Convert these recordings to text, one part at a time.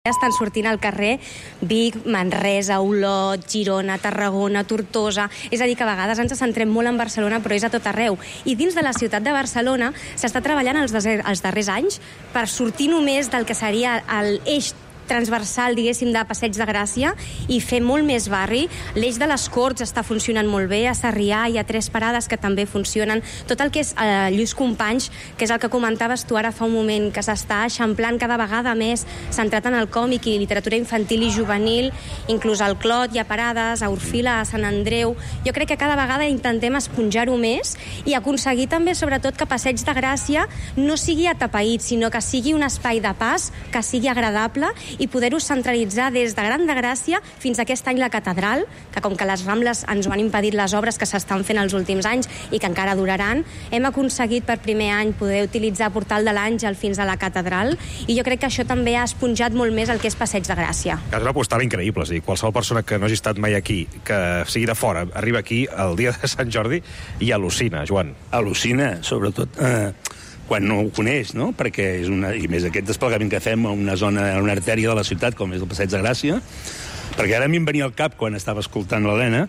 estan sortint al carrer Vic, Manresa, Olot, Girona, Tarragona, Tortosa. És a dir, que a vegades ens centrem molt en Barcelona, però és a tot arreu. I dins de la ciutat de Barcelona s'està treballant els darrers anys per sortir només del que seria l'eix transversal, diguéssim, de Passeig de Gràcia i fer molt més barri. L'eix de les Corts està funcionant molt bé, a Sarrià hi ha 3 parades que també funcionen. Tot el que és Lluís Companys, que és el que comentaves tu ara fa un moment, que s'està eixamplant cada vegada més, centrat en el còmic i literatura infantil i juvenil, inclús al Clot hi ha parades, a Orfila, a Sant Andreu. Jo crec que cada vegada intentem esponjar-ho més i aconseguir també, sobretot, que Passeig de Gràcia no sigui atapeït, sinó que sigui un espai de pas, que sigui agradable i poder-ho centralitzar des de Gran de Gràcia fins a aquest any la catedral, que com que les Rambles ens ho han impedit les obres que s'estan fent els últims anys i que encara duraran, hem aconseguit per primer any poder utilitzar Portal de l'Àngel fins a la catedral i jo crec que això també ha esponjat molt més el que és Passeig de Gràcia. És una postal increïble, és a dir, qualsevol persona que no hagi estat mai aquí, que sigui de fora, arriba aquí el dia de Sant Jordi i al·lucina, Joan. Al·lucina, sobretot quan no ho coneix, no? Perquè és i més aquest desplegament que fem a una zona, a una artèria de la ciutat, com és el Passeig de Gràcia, perquè ara a mi em venia al cap, quan estava escoltant l'Helena,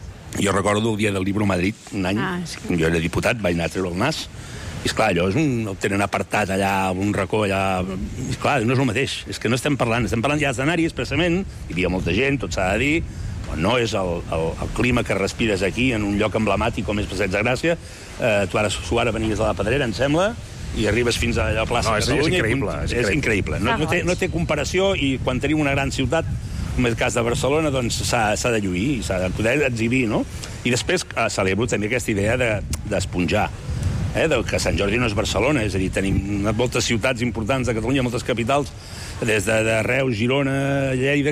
jo recordo el dia del Libro Madrid, un any, jo era diputat, vaig anar a treure el nas, i esclar, allò el tenen apartat allà, un racó allà, i esclar, no és el mateix, és que no estem parlant ja d'escenari expressament, hi havia molta gent, tot s'ha de dir, no és el clima que respires aquí, en un lloc emblemàtic com és Passeig de Gràcia. Tu ara venies a la Pedrera, em sembla, i arribes fins a la plaça Catalunya. És increïble. No té comparació, i quan tenim una gran ciutat, com és el cas de Barcelona, doncs s'ha de lluir, s'ha de poder exhibir, no? I després celebro també aquesta idea d'esponjar, que Sant Jordi no és Barcelona, és a dir, tenim moltes ciutats importants de Catalunya, moltes capitals, des de Reus, Girona, Lleida,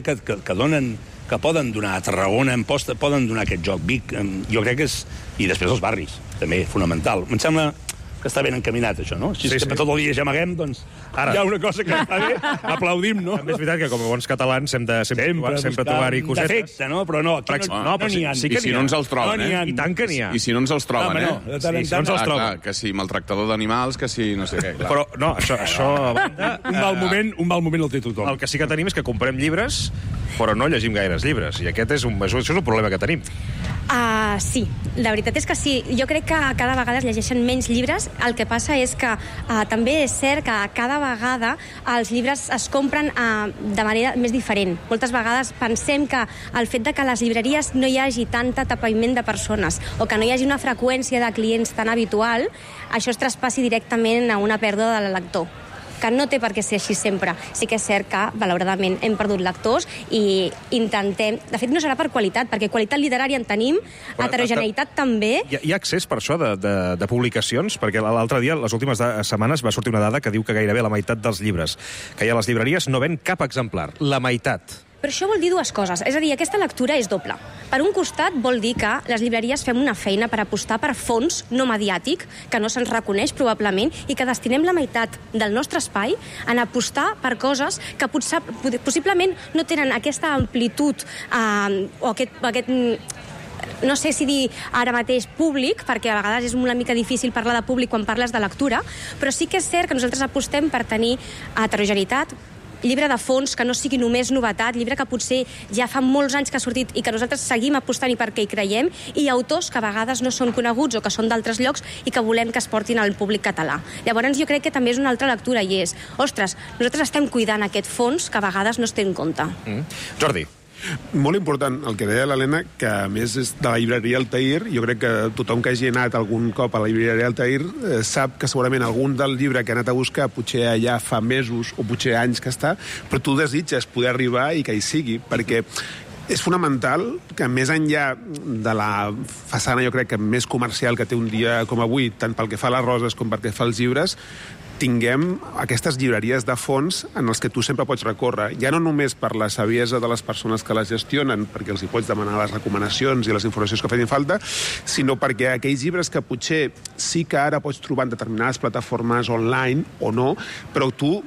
que poden donar, a Tarragona, Amposta, poden donar aquest joc. Vic, jo crec que és... I després els barris, també, fonamental. Em sembla que està ben encaminat, això, no? Si és que tot el dia gemeguem, doncs hi ha una cosa que està bé, aplaudim, no? També és veritat que com a bons catalans hem de sempre trobar-hi cosetes. Defecte, no? Però no, aquí no n'hi ha. I si no ens els troben, I tant que n'hi ha. I si no ens els troben, Si no ens els troben. Que si maltractador d'animals, que si no sé què. Però, no, això... Un mal moment el té tothom. El que sí que tenim és que comprem llibres, però no llegim gaires llibres. I aquest és un problema que tenim. Sí, la veritat és que sí. Jo crec que cada vegada es llegeixen menys llibres. El que passa és que també és cert que cada vegada els llibres es compren de manera més diferent. Moltes vegades pensem que el fet de que a les llibreries no hi hagi tant atapeïment de persones o que no hi hagi una freqüència de clients tan habitual, això es traspassi directament a una pèrdua de lector, que no té per què ser així sempre. Sí que és cert que, malauradament, hem perdut lectors i intentem... De fet, no serà per qualitat, perquè qualitat literària en tenim, heterogeneïtat també. Hi ha accés per això de publicacions? Perquè l'altre dia, les últimes setmanes, va sortir una dada que diu que gairebé la meitat dels llibres que hi ha a les llibreries no ven cap exemplar. La meitat. Però això vol dir dues coses. És a dir, aquesta lectura és doble. Per un costat, vol dir que les llibreries fem una feina per apostar per fons no mediàtic, que no se'ns reconeix probablement, i que destinem la meitat del nostre espai en apostar per coses que possiblement no tenen aquesta amplitud o aquest no sé si dir ara mateix públic, perquè a vegades és una mica difícil parlar de públic quan parles de lectura, però sí que és cert que nosaltres apostem per tenir heterogeneïtat, llibre de fons que no sigui només novetat, llibre que potser ja fa molts anys que ha sortit i que nosaltres seguim apostant i perquè hi creiem, i autors que a vegades no són coneguts o que són d'altres llocs i que volem que es portin al públic català. Llavors jo crec que també és una altra lectura i és, ostres, nosaltres estem cuidant aquest fons que a vegades no es té en compte. Jordi. Molt important el que deia l'Helena, que a més és de la llibreria Altair. Jo crec que tothom que hagi anat algun cop a la llibreria Altair sap que segurament algun del llibre que ha anat a buscar potser allà fa mesos o potser anys que està, però tu desitges poder arribar i que hi sigui, perquè és fonamental que més enllà de la façana, jo crec que més comercial que té un dia com avui, tant pel que fa a les roses com pel que fa als llibres, tinguem aquestes llibreries de fons en els que tu sempre pots recórrer, ja no només per la saviesa de les persones que les gestionen, perquè els hi pots demanar les recomanacions i les informacions que facin falta, sinó perquè aquells llibres que potser sí que ara pots trobar en determinades plataformes online o no, però tu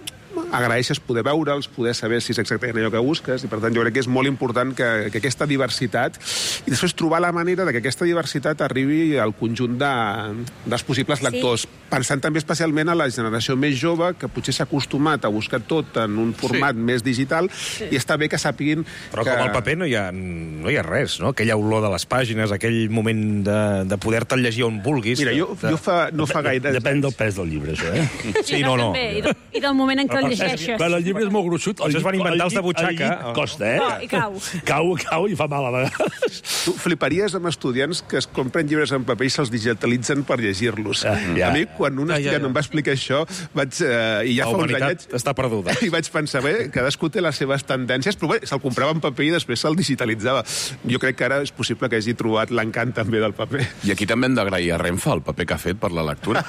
agraeixes poder veure'ls, poder saber si és exactament allò que busques, i per tant jo crec que és molt important que aquesta diversitat, i després trobar la manera de que aquesta diversitat arribi al conjunt dels possibles lectors, pensant també especialment a la generació més jove, que potser s'ha acostumat a buscar tot en un format més digital, i està bé que sàpiguin... Però com al paper no hi ha res, no? Aquella olor de les pàgines, aquell moment de poder-te'l llegir on vulguis. Mira, no fa gaire... Depèn del pes del llibre, això, eh? Sí, no. I del moment en què el llegeixes. Quan el llibre és molt gruixut... Això es van inventar els de butxaca. El llit costa, eh? I cau. Cau i fa mal a vegades. Tu fliparies amb estudiants que es compren llibres en paper i se'ls digitalitzen per llegir-los. Ja. A mi, quan un estudiant em va explicar això, i ja fa uns anyets... està perduda. I vaig pensar, bé, cadascú té les seves tendències, però bé, se'l comprava en paper i després se'l digitalitzava. Jo crec que ara és possible que hagi trobat l'encant també del paper. I aquí també hem d'agrair a Renfe el paper que ha fet per la lectura.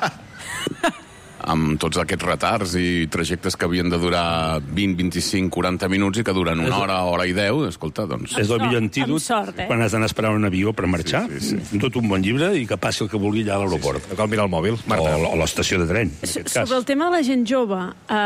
Amb tots aquests retards i trajectes que havien de durar 20, 25, 40 minuts i que duren una hora i 10, escolta, doncs... És el millor antídot quan has d'anar a esperar un avió per marxar. Tot un bon llibre i que passi el que vulgui allà a l'aeroport. No cal mirar el mòbil, Marta. O l'estació de tren, en aquest cas. Sobre el tema de la gent jove,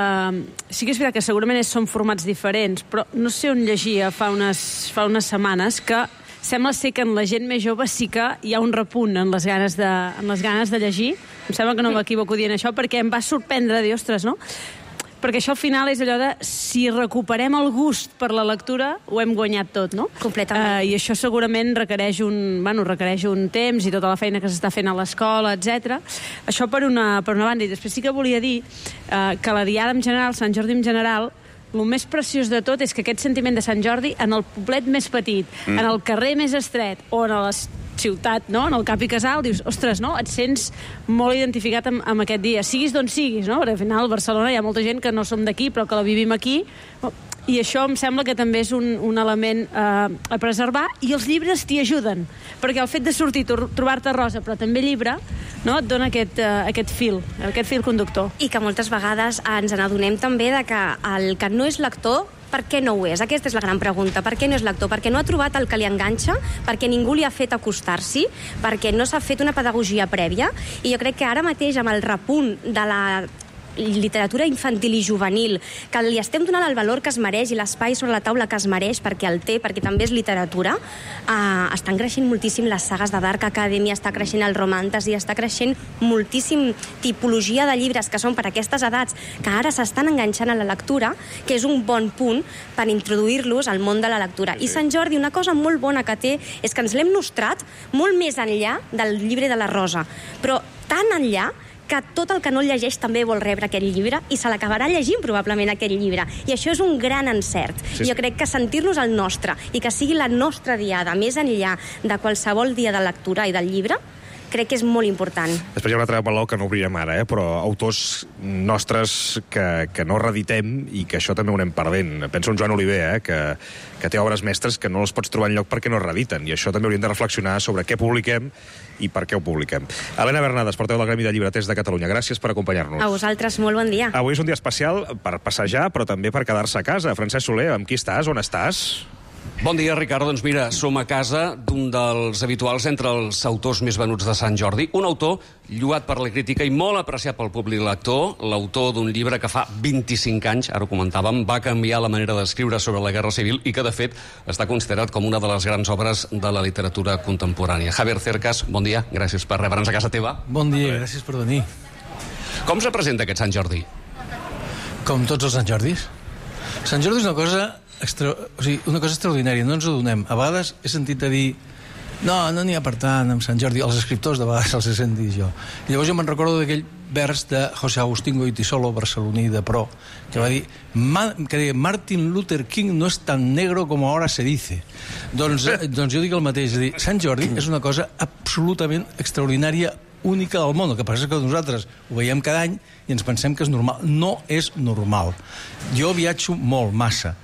sí que és veritat que segurament són formats diferents, però no sé on llegia fa unes setmanes que sembla ser que en la gent més jove sí que hi ha un repunt en les ganes de llegir. Em sembla que no m'equivoco dient això, perquè em va sorprendre dir, ostres, no? Perquè això al final és allò de si recuperem el gust per la lectura, ho hem guanyat tot, no? Completament. I això segurament requereix un temps i tota la feina que s'està fent a l'escola, etc. Això per una banda. I després sí que volia dir que la Diada en general, Sant Jordi en general, el més preciós de tot és que aquest sentiment de Sant Jordi, en el poblet més petit, en el carrer més estret, o en la ciutat, no? En el Cap i Casal, dius, ostres, no? Et sents molt identificat amb aquest dia. Siguis d'on siguis, no? Perquè al final a Barcelona hi ha molta gent que no som d'aquí, però que la vivim aquí. I això em sembla que també és un element a preservar, i els llibres t'hi ajuden, perquè el fet de sortir, trobar-te rosa, però també llibre, no? Et dona aquest fil conductor. I que moltes vegades ens n'adonem també de que el que no és lector, per què no ho és? Aquesta és la gran pregunta. Per què no és lector? Perquè no ha trobat el que li enganxa, perquè ningú li ha fet acostar-s'hi, perquè no s'ha fet una pedagogia prèvia, i jo crec que ara mateix, amb el repunt de la literatura infantil i juvenil, que li estem donant el valor que es mereix i l'espai sobre la taula que es mereix, perquè el té, perquè també és literatura, estan creixent moltíssim les sagues de Dark Academy, està creixent el Romantasy, està creixent moltíssim tipologia de llibres que són per aquestes edats, que ara s'estan enganxant a la lectura, que és un bon punt per introduir-los al món de la lectura. I Sant Jordi, una cosa molt bona que té és que ens l'hem nostrat molt més enllà del llibre de la Rosa, però tan enllà que tot el que no el llegeix també vol rebre aquest llibre i se l'acabarà llegint probablement aquest llibre. I això és un gran encert. Sí. Jo crec que sentir-nos el nostre i que sigui la nostra diada, més enllà de qualsevol dia de lectura i del llibre, crec que és molt important. Després hi ha un altre valor que no obrirem ara, però autors nostres que no reeditem i que això també ho anem perdent. Penso en Joan Oliver, que té obres mestres que no les pots trobar enlloc perquè no es reediten, i això també hauríem de reflexionar sobre què publiquem i per què ho publiquem. Helena Bernades, portaveu del Gremi de Llibreters de Catalunya, gràcies per acompanyar-nos. A vosaltres, molt bon dia. Avui és un dia especial per passejar, però també per quedar-se a casa. Francesc Soler, amb qui estàs? On estàs? Bon dia, Ricardo. Doncs mira, som a casa d'un dels habituals entre els autors més venuts de Sant Jordi. Un autor lloat per la crítica i molt apreciat pel públic lector, l'autor d'un llibre que fa 25 anys, ara ho comentàvem, va canviar la manera d'escriure sobre la Guerra Civil i que, de fet, està considerat com una de les grans obres de la literatura contemporània. Javier Cercas, bon dia. Gràcies per rebre'ns a casa teva. Bon dia, gràcies per venir. Com es representa aquest Sant Jordi? Com tots els Sant Jordis. Sant Jordi és una cosa una cosa extraordinària, no ens ho donem. A vegades he sentit a dir no n'hi ha per tant amb Sant Jordi. Els escriptors de vegades els he sentit jo. I llavors jo me'n recordo d'aquell vers de José Agustín Goytisolo, barceloní de pro, que va dir que deia Martin Luther King no és tan negro com ahora se dice. Doncs jo dic el mateix, és a dir, Sant Jordi és una cosa absolutament extraordinària, única del món. El que passa és que nosaltres ho veiem cada any i ens pensem que és normal. No és normal. Jo viatjo molt, massa,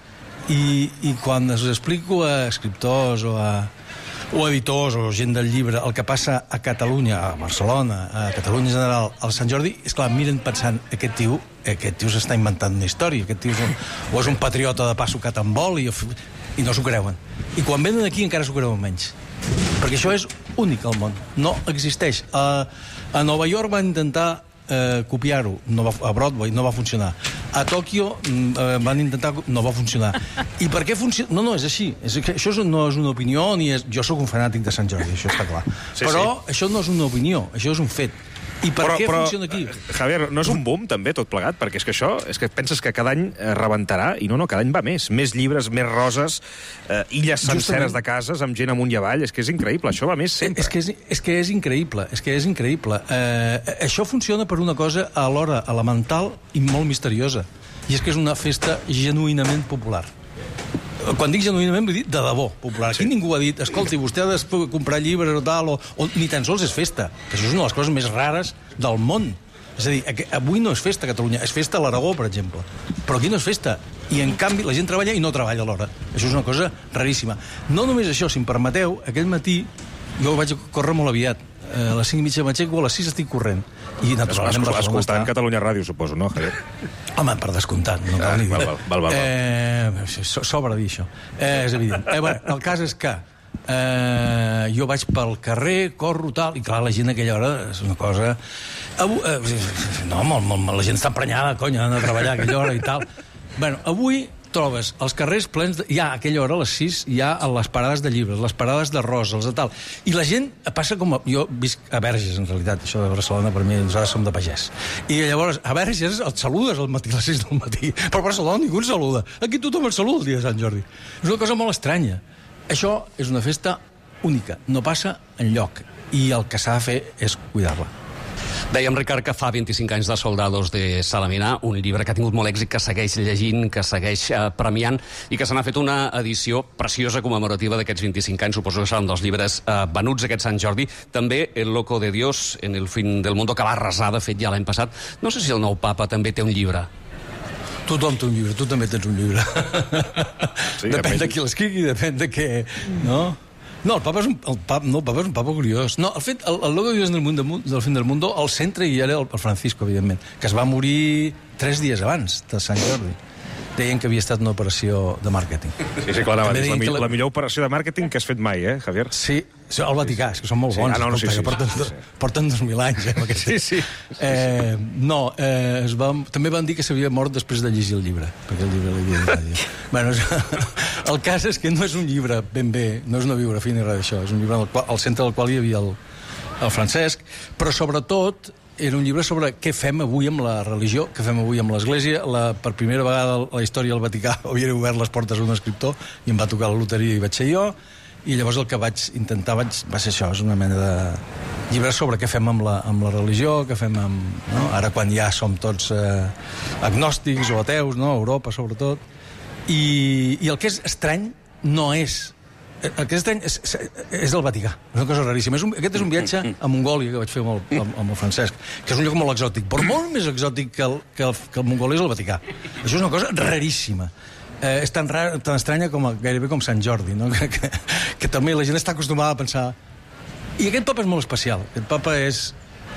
i quan us explico a escriptors o editors o gent del llibre el que passa a Catalunya, a Barcelona, a Catalunya en general, al Sant Jordi, és clar, miren pensant, aquest tio s'està inventant una història, aquest tio o és un patriota de passo que te'n vol, i no s'ho creuen. I quan venen aquí encara s'ho creuen menys. Perquè això és únic al món, no existeix. A Nova York van intentar copiar-ho, a Broadway no va funcionar. A Tòquio van intentar... No va funcionar. I per què funciona? No, és així. Això no és una opinió, ni és... Jo sóc un fanàtic de Sant Jordi, això està clar. Però això no és una opinió, això és un fet. I per què funciona aquí? Javier, no és un boom, també, tot plegat? Perquè és que això, és que penses que cada any rebentarà, i no, cada any va més. Més llibres, més roses, illes senceres de cases, amb gent amunt i avall. És que és increïble, això va més sempre. És que és increïble, Això funciona per una cosa alhora elemental i molt misteriosa. I és que és una festa genuïnament popular. Quan dic genuïnament vull dir de debò popular. Aquí ningú ha dit, escolti, vostè ha de comprar llibres o tal, o ni tan sols és festa. Això és una de les coses més rares del món. És a dir, avui no és festa a Catalunya, és festa a l'Aragó, per exemple. Però aquí no és festa. I, en canvi, la gent treballa i no treballa alhora. Això és una cosa raríssima. No només això, si em permeteu, aquell matí jo vaig córrer molt aviat. A les 5:30 m'aixeco, a les 6 estic corrent. I naturalment escoltant Catalunya Ràdio, suposo, no, Javier? Home, per descomptat, no cal ni dir. Val. Sobra dir això. És evident. El cas és que jo vaig pel carrer, corro, tal, i clar, la gent a aquella hora és una cosa... la gent està emprenyada, conya, han de treballar a aquella hora i tal. Bueno, avui trobes els carrers plens... Ja, a aquella hora, a les 6, hi ha les parades de llibres, les parades de roses, de tal. I la gent passa com... Jo visc a Verges, en realitat. Això de Barcelona, per mi, nosaltres som de pagès. I llavors, a Verges et saludes al matí, a les 6 del matí. Però a Barcelona ningú et saluda. Aquí tothom et saluda el dia de Sant Jordi. És una cosa molt estranya. Això és una festa única. No passa enlloc. I el que s'ha de fer és cuidar-la. Dèiem, Ricard, que fa 25 anys de Soldados de Salamina, un llibre que ha tingut molt èxit, que segueix llegint, que segueix premiant, i que se n'ha fet una edició preciosa commemorativa d'aquests 25 anys. Suposo que serà un dels llibres venuts aquest Sant Jordi. També El loco de Dios, en el fin del mundo, que va arrasar, de fet, ja l'any passat. No sé si el nou papa també té un llibre. Tothom té un llibre, tu també tens un llibre. Sí, depèn de qui l'escrigui, depèn de què... No? No, el papa és un papa curiós. No, el loco de Dios del fin del mundo, al centre hi era el Francisco, evidentment, que es va morir 3 dies abans de Sant Jordi. Deien que havia estat una operació de màrqueting. Sí, clar, la millor operació de màrqueting que has fet mai, Javier? Sí, al Vaticà, és que són molt bons, que porten 2.000 anys. Sí. També van dir que s'havia mort després de llegir el llibre, perquè el llibre l'havia dit. Bueno, el cas és que no és un llibre ben bé, no és una biografia ni res d'això, és un llibre al centre del qual hi havia el Francesc, però sobretot era un llibre sobre què fem avui amb la religió, què fem avui amb l'Església. Per primera vegada a la història del Vaticà havia obert les portes a un escriptor i em va tocar la loteria i vaig ser jo, i llavors el que vaig intentar va ser això, és una mena de llibre sobre què fem amb la religió, què fem amb... No? Ara quan ja som tots agnòstics o ateus, no? A Europa sobretot. I el que és estrany no és... Aquest any és del Vaticà, és una cosa raríssima. Aquest és un viatge a Mongòlia que vaig fer amb el Francesc, que és un lloc molt exòtic, però molt més exòtic que el Mongòlia és el Vaticà. Això és una cosa raríssima. És tan estranya gairebé com Sant Jordi, no? Que també la gent està acostumada a pensar... I aquest papa és molt especial. Aquest papa és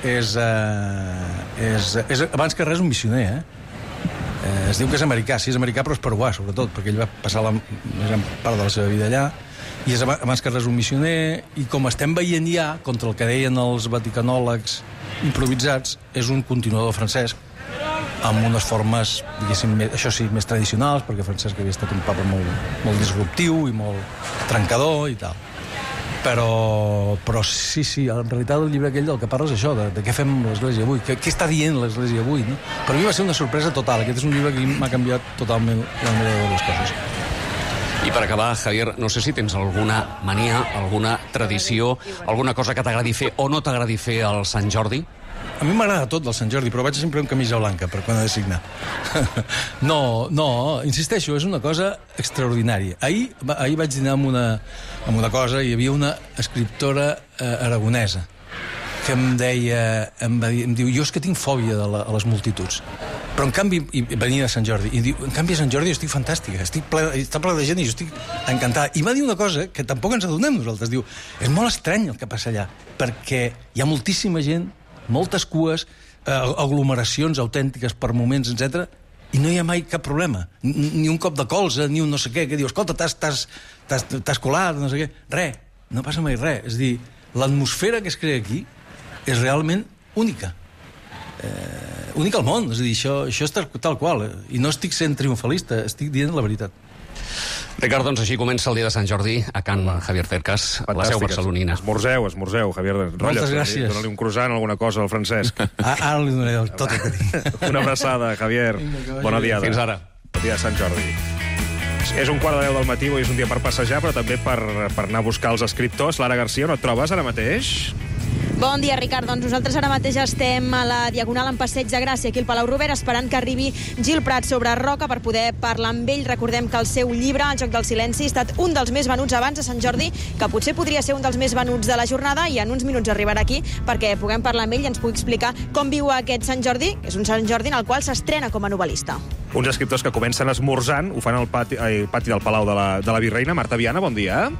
abans que res un missioner, es diu que és americà, sí, és americà, però és peruà, sobretot, perquè ell va passar la gran part de la seva vida allà, i és abans que res un missioner, i com estem veient ja, contra el que deien els vaticanòlegs improvisats, és un continuador Francesc, amb unes formes, diguéssim, això sí, més tradicionals, perquè Francesc havia estat un papa molt disruptiu i molt trencador i tal. Però sí, en realitat el llibre aquell del que parla és això, de què fem amb l'Església avui, què està dient l'Església avui, no? Per mi va ser una sorpresa total. Aquest és un llibre que m'ha canviat totalment la manera de veure les coses. I per acabar, Javier, no sé si tens alguna mania, alguna tradició, alguna cosa que t'agradi fer o no t'agradi fer al Sant Jordi? A mi m'agrada tot del Sant Jordi, però vaig sempre amb camisa blanca per quan he de signar. No, insisteixo, és una cosa extraordinària. Ahir vaig dinar amb una cosa, hi havia una escriptora aragonesa que em diu, jo és que tinc fòbia a les multituds. Però en canvi, venia de Sant Jordi, i diu, en canvi a Sant Jordi jo estic fantàstica, està ple de gent i jo estic encantada. I va dir una cosa que tampoc ens adonem nosaltres, diu, és molt estrany el que passa allà, perquè hi ha moltíssima gent, moltes cues, aglomeracions autèntiques per moments, etc. I no hi ha mai cap problema. Ni un cop de colze, ni un no sé què, que diu, escolta, t'has colat, no sé què. Res, no passa mai res. És a dir, l'atmosfera que es crea aquí és realment única. únic al món. És a dir, això és tal qual. I no estic sent triomfalista, estic dient la veritat. Ricard, doncs així comença el dia de Sant Jordi a Can Javier Cercas, a la seu barcelonina. Esmorzeu, Javier. Moltes gràcies. Dóna-li un croissant, alguna cosa al Francesc. Ara li donaré tot el que tinc. Una abraçada, Javier. Bona diada. Fins ara. Bon dia de Sant Jordi. És 1:15 del matí, avui és un dia per passejar, però també per anar a buscar els escriptors. Lara Garcia, no et trobes ara mateix? Bon dia, Ricard. Doncs nosaltres ara mateix estem a la Diagonal en Passeig de Gràcia, aquí al Palau Robert, esperant que arribi Gil Prat sobre Roca per poder parlar amb ell. Recordem que el seu llibre, El joc del silenci, ha estat un dels més venuts abans de Sant Jordi, que potser podria ser un dels més venuts de la jornada, i en uns minuts arribarà aquí perquè puguem parlar amb ell i ens pugui explicar com viu aquest Sant Jordi. És un Sant Jordi en el qual s'estrena com a novel·lista. Uns escriptors que comencen esmorzant, ho fan al pati del Palau de la Virreina. Marta Viana, bon dia.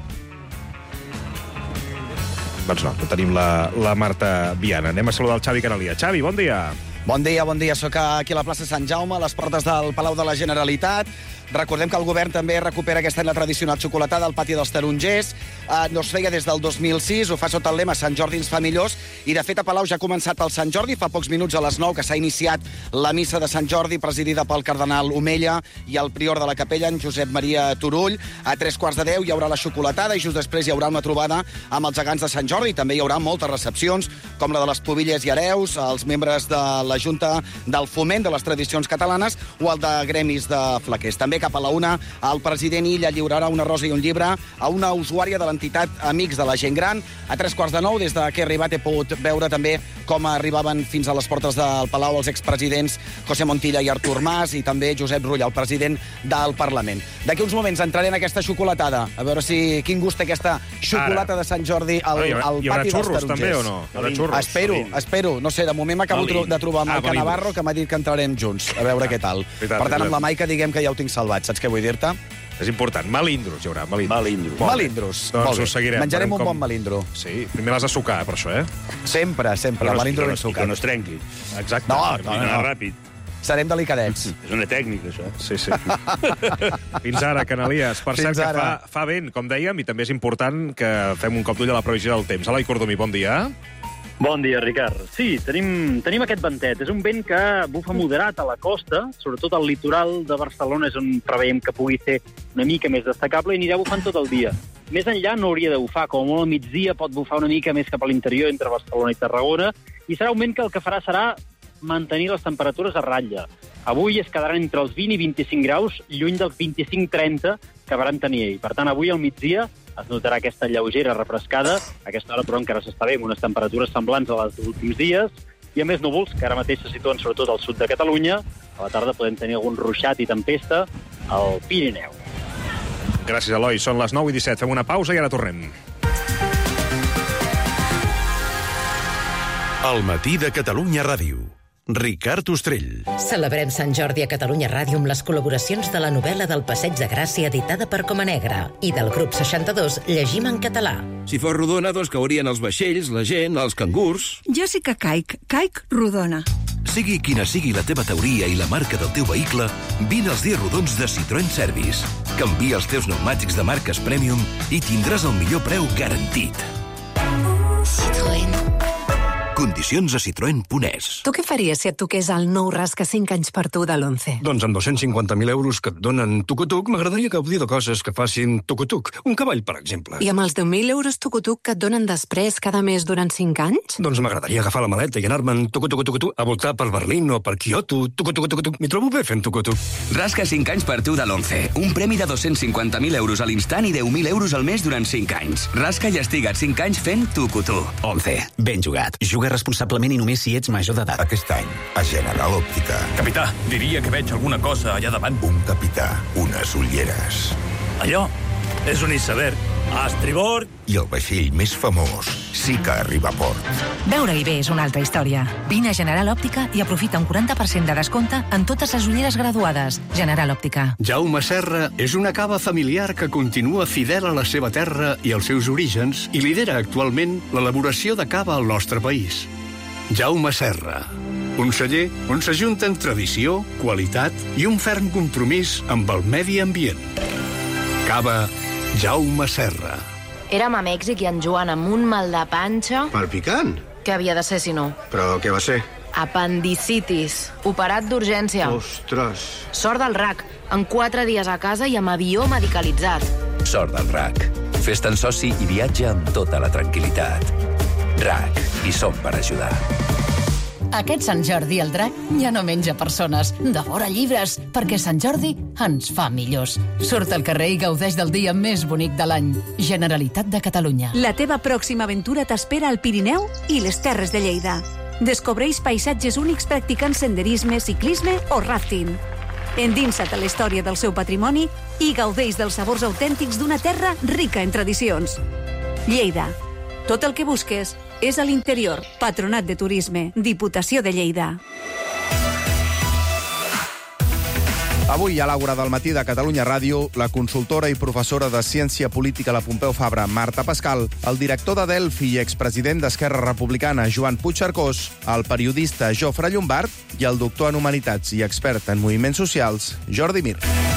Doncs no tenim la Marta Viana. Anem a saludar el Xavi Canalia. Xavi, bon dia. Bon dia. Soc aquí a la plaça Sant Jaume, a les portes del Palau de la Generalitat. Recordem que el govern també recupera aquest any la tradicional xocolatada al pati dels Tarongers. No es feia des del 2006, ho fa sota el lema Sant Jordi ens fa millors, i de fet a Palau ja ha començat el Sant Jordi, fa pocs minuts a les 9 que s'ha iniciat la missa de Sant Jordi presidida pel cardenal Omella i el prior de la capella, en Josep Maria Turull. A 9:45 hi haurà la xocolatada i just després hi haurà una trobada amb els gegants de Sant Jordi. També hi haurà moltes recepcions, com la de les Pubilles i Hereus, els membres de la Junta del Foment de les Tradicions Catalanes o el de gremis de flaquers. També cap a la 1, el president Illa lliurarà una rosa i un llibre a una usuària de l'entitat Amics de la Gent Gran. A 9:45, des que he arribat, he pogut veure també com arribaven fins a les portes del Palau els expresidents José Montilla i Artur Mas, i també Josep Rull, el president del Parlament. D'aquí uns moments entraré en aquesta xocolatada, a veure quin gust té aquesta xocolata de Sant Jordi al pati dels Tarongers. Hi haurà xurros, també, o no? Espero. No sé, de moment m'acabo de trobar amb el Canavarro, que m'ha dit que entrarem junts, a veure què tal. Per tant, amb la Maica diguem que ja ho tinc salvat, saps què vull dir-te? És important. Melindros hi haurà, melindros. Doncs ho seguirem. Menjarem un bon melindro. Sí, primer l'has de sucar, per això, eh? Sempre. Melindro ben sucat. Que no es trenqui. Exacte. No. Ràpid. Serem delicadets. És una tècnica, això. Sí. Fins ara, Canalies. Per cert, que fa vent, com dèiem, i també és important que fem un cop d'ull a la previsió del temps. Eloi Cordomí, bon dia. Bon dia, Ricard. Sí, tenim aquest ventet. És un vent que bufa moderat a la costa, sobretot al litoral de Barcelona és on preveiem que pugui ser una mica més destacable i anirà bufant tot el dia. Més enllà no hauria de bufar, com molt al migdia pot bufar una mica més cap a l'interior entre Barcelona i Tarragona, i serà un vent que el que farà serà mantenir les temperatures a ratlla. Avui es quedaran entre els 20 i 25 graus, lluny dels 25-30 que varen tenir ahir. Per tant, avui al migdia es notarà aquesta lleugera refrescada, a aquesta hora però encara s'està bé amb unes temperatures semblants a les dels últims dies, i a més núvols, que ara mateix se situen sobretot al sud de Catalunya. A la tarda podem tenir algun ruixat i tempesta al Pirineu. Gràcies, Eloi. Són les 9:17. Fem una pausa i ara tornem. El matí de Catalunya Ràdio. Ricard Ostrell. Celebrem Sant Jordi a Catalunya Ràdio amb les col·laboracions de la novel·la del Passeig de Gràcia editada per Coma Negra i del grup 62 Llegim en català. Si fos rodona, doncs caurien els vaixells, la gent, els cangurs. Jo sí que caic rodona. Sigui quina sigui la teva teoria i la marca del teu vehicle, vine als dies rodons de Citroën Service. Canvia els teus pneumàtics de marques Premium i tindràs el millor preu garantit. Citroën. Condicions a citroen.es. Tu què faries si et toqués el nou rasca 5 anys per tu de l'11? Doncs amb 250.000 euros que et donen tucutuc, m'agradaria gaudir de coses que facin tucutuc. Un cavall, per exemple. I amb els 10.000 euros tucutuc que et donen després cada mes durant 5 anys? Doncs m'agradaria agafar la maleta i anar-me'n tucutuc a voltar per Berlín o per Kyoto. Tucutuc. M'hi trobo bé fent tucutuc. Rasca 5 anys per tu de l'11. Un premi de 250.000 euros a l'instant i 10.000 euros al mes durant 5 anys. Rasca i estiga't 5 anys fent tucutuc. 11. Ben jugat. Juga responsablement i només si ets major d'edat. Aquest any, a General Òptica. Capità, diria que veig alguna cosa allà davant. Un capità, unes ulleres. Allò és un iceberg. A estribord. I el vaixell més famós sí que arriba a port. Veure-hi bé és una altra història. Vine a General Òptica i aprofita un 40% de descompte en totes les ulleres graduades. General Òptica. Jaume Serra és una cava familiar que continua fidel a la seva terra i als seus orígens i lidera actualment l'elaboració de cava al nostre país. Jaume Serra, un celler on s'ajunten tradició, qualitat i un ferm compromís amb el medi ambient. Cava Jaume Serra. Érem a Mèxic i en Joan amb un mal de panxa... Palpicant? Què havia de ser, si no? Però què va ser? Apendicitis. Operat d'urgència. Ostres. Sort del RAC. En 4 dies a casa i amb avió medicalitzat. Sort del RAC. Fes-te'n soci i viatja amb tota la tranquil·litat. RAC. Hi som per ajudar. Aquest Sant Jordi el drac ja no menja persones, devora llibres, perquè Sant Jordi ens fa millors. Surt al carrer i gaudeix del dia més bonic de l'any. Generalitat de Catalunya. La teva pròxima aventura t'espera al Pirineu i les Terres de Lleida. Descobreix paisatges únics practicant senderisme, ciclisme o rafting. Endinsa't a la història del seu patrimoni i gaudeix dels sabors autèntics d'una terra rica en tradicions. Lleida. Tot el que busques és a l'interior. Patronat de Turisme. Diputació de Lleida. Avui, a l'Àgora del matí de Catalunya Ràdio, la consultora i professora de Ciència Política a la Pompeu Fabra, Marta Pascal, el director de Delphi i expresident d'Esquerra Republicana, Joan Puigcercós, el periodista Jofre Llombart i el doctor en Humanitats i expert en moviments socials, Jordi Mir.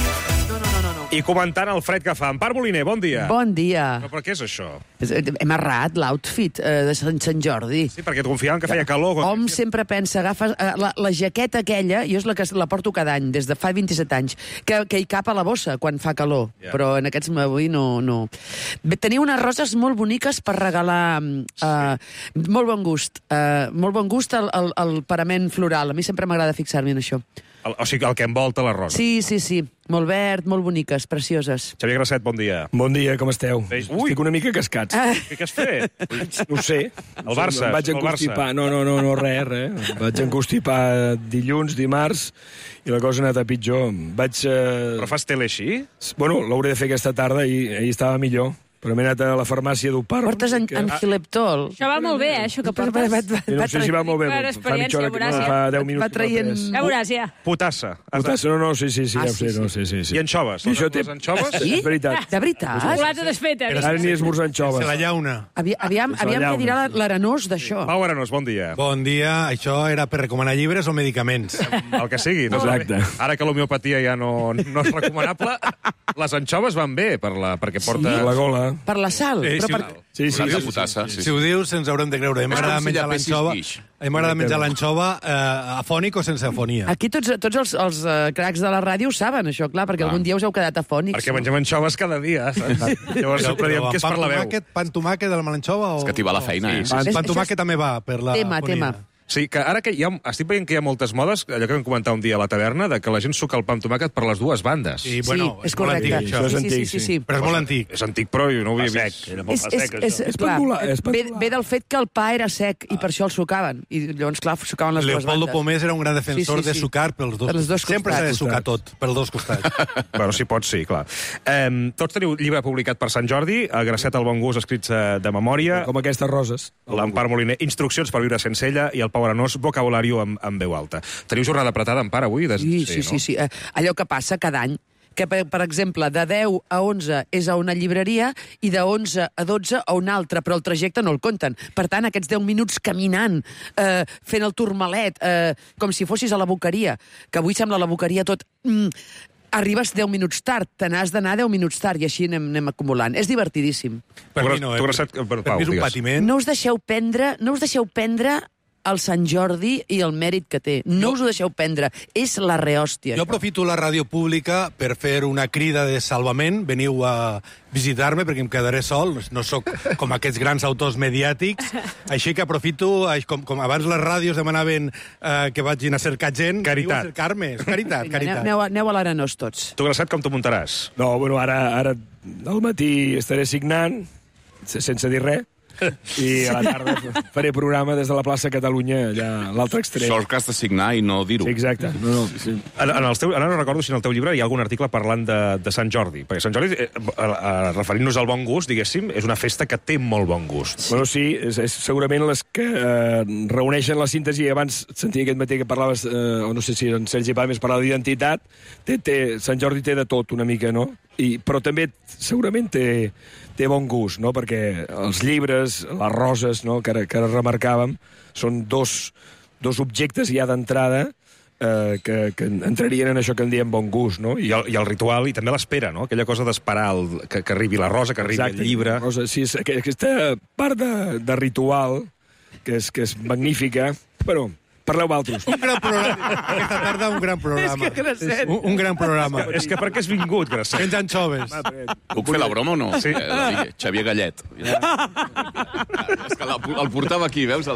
I comentant el fred que fa. Empar Moliner, bon dia. Bon dia. Però què és això? Hem errat l'outfit de Sant Jordi. Sí, perquè et confiaven que feia calor. Hom sempre pensa, agafes la jaqueta aquella, jo és la que la porto cada any, des de fa 27 anys, que hi cap a la bossa quan fa calor, però en aquests avui no. Teniu unes roses molt boniques per regalar. Molt bon gust. Molt bon gust al parament floral. A mi sempre m'agrada fixar-me en això. O sigui, el que envolta la rosa. Sí. Molt verd, molt boniques, precioses. Xavier Grasset, bon dia. Bon dia, com esteu? Ui. Estic una mica cascats. Què has fet? No ho sé. El Barça. Em vaig encostipar. No, res. Em vaig encostipar dilluns, dimarts, i la cosa ha anat a pitjor. Però fas tele així? Bueno, l'hauré de fer aquesta tarda i ahir estava millor. Però m'he anat a la farmàcia d'Upar. Portes Angileptol. Això va molt bé, això que portes. No sé si va molt bé. Fa mitja hora, fa 10 minuts. Va traient... Ja veuràs, ja. Potassa. No, sí, ja ho sé. No, sí. I anxoves? Les anxoves? Sí? És veritat. De veritat? Xocolata desfeta. Ara ni esmorzar anxoves. Se la llauna. Aviam què dirà l'Arenós d'això. Pau Arenós, bon dia. Bon dia. Això era per recomanar llibres o medicaments? El que sigui. Exacte. Ara que l'homeopatia ja no és recomanable, les anxoves van bé perquè porta... La gola. Per la sal. Sí. Si ho dius, ens haurem de creure. M'agrada menjar l'anxova afònic o sense afonia. Aquí tots els cracs de la ràdio ho saben, això, clar, perquè algun dia us heu quedat afònics. Perquè mengem anxoves cada dia. Llavors sempre diem que és per la veu. Pan tomàquet de la anxova? És que t'hi va la feina, eh? Pan tomàquet també va per la Tema. Sí, que ara que estic veient que hi ha moltes modes, allò que vam comentar un dia a la taverna, de que la gent suca el pa amb tomàquet per les dues bandes. Sí, bueno, és correcte. Això és antic, sí. Però és molt antic. És antic, però jo no ho havia vist. Era molt sec, això. Ve del fet que el pa era sec i per això el sucaven. I llavors, clar, sucaven les dues bandes. Leopoldo Pomés era un gran defensor de sucar pels dos costats. Sempre s'ha de sucar tot, pels dos costats. Bueno, si pots, sí, clar. Tots teniu llibre publicat per Sant Jordi, el Grasset al bon gust, escrits de memòria. Com aquestes roses. L'Empar Moliner, Instruccions per viure sense ella, i el Pau Arenós, vocabulari amb veu alta. Teniu jornada apretada, Empar, avui? Sí. Allò que passa cada any, que, per exemple, de 10 a 11 és a una llibreria i de 11 a 12 a una altra, però el trajecte no el compten. Per tant, aquests 10 minuts caminant, fent el turmalet, com si fossis a la boqueria, que avui sembla la boqueria tot... Arribes 10 minuts tard, te n'has d'anar 10 minuts tard, i així anem acumulant. És divertidíssim. Per mi no, per mi és un patiment. No us deixeu prendre el Sant Jordi i el mèrit que té. No us ho deixeu prendre. És la rehòstia. Jo aprofito la ràdio pública per fer una crida de salvament. Veniu a visitar-me perquè em quedaré sol. No sóc com aquests grans autors mediàtics. Així que aprofito, com abans les ràdios demanaven que vagin a cercar gent. Caritat. Caritat. Aneu a l'Arenós tots. Tu, Grasset, com t'ho muntaràs? No, bueno, ara al matí estaré signant, sense dir res. I a la tarda faré programa des de la plaça Catalunya, allà a l'altre extrem. Sort que has de signar i no dir-ho. Sí, exacte. Sí. Ara no recordo si en el teu llibre hi ha algun article parlant de Sant Jordi, perquè Sant Jordi, referint-nos al bon gust, diguéssim, és una festa que té molt bon gust. Bueno, sí, és segurament les que reuneixen la síntesi. Abans sentia aquest matí que parlaves, o no sé si en Sergi Pàmies parlava d'identitat. Sant Jordi té de tot una mica, no? Però també segurament té bon gust, no? Perquè els llibres, les roses, no? que ara remarcàvem, són dos objectes ja d'entrada que entrarien en això que en diem bon gust, no? I el ritual, i també l'espera, no? Aquella cosa d'esperar que arribi la rosa, que arribi el llibre. Sí, aquesta part de ritual, que és magnífica, però Parleu altres. Un gran programa. Aquesta tarda un gran programa. És que Gracet... Un gran programa. És que per què has vingut, Gracet? Menys anxoves. Puc fer la broma o no? Sí. Xavier Gallet. És que el portava aquí, veus?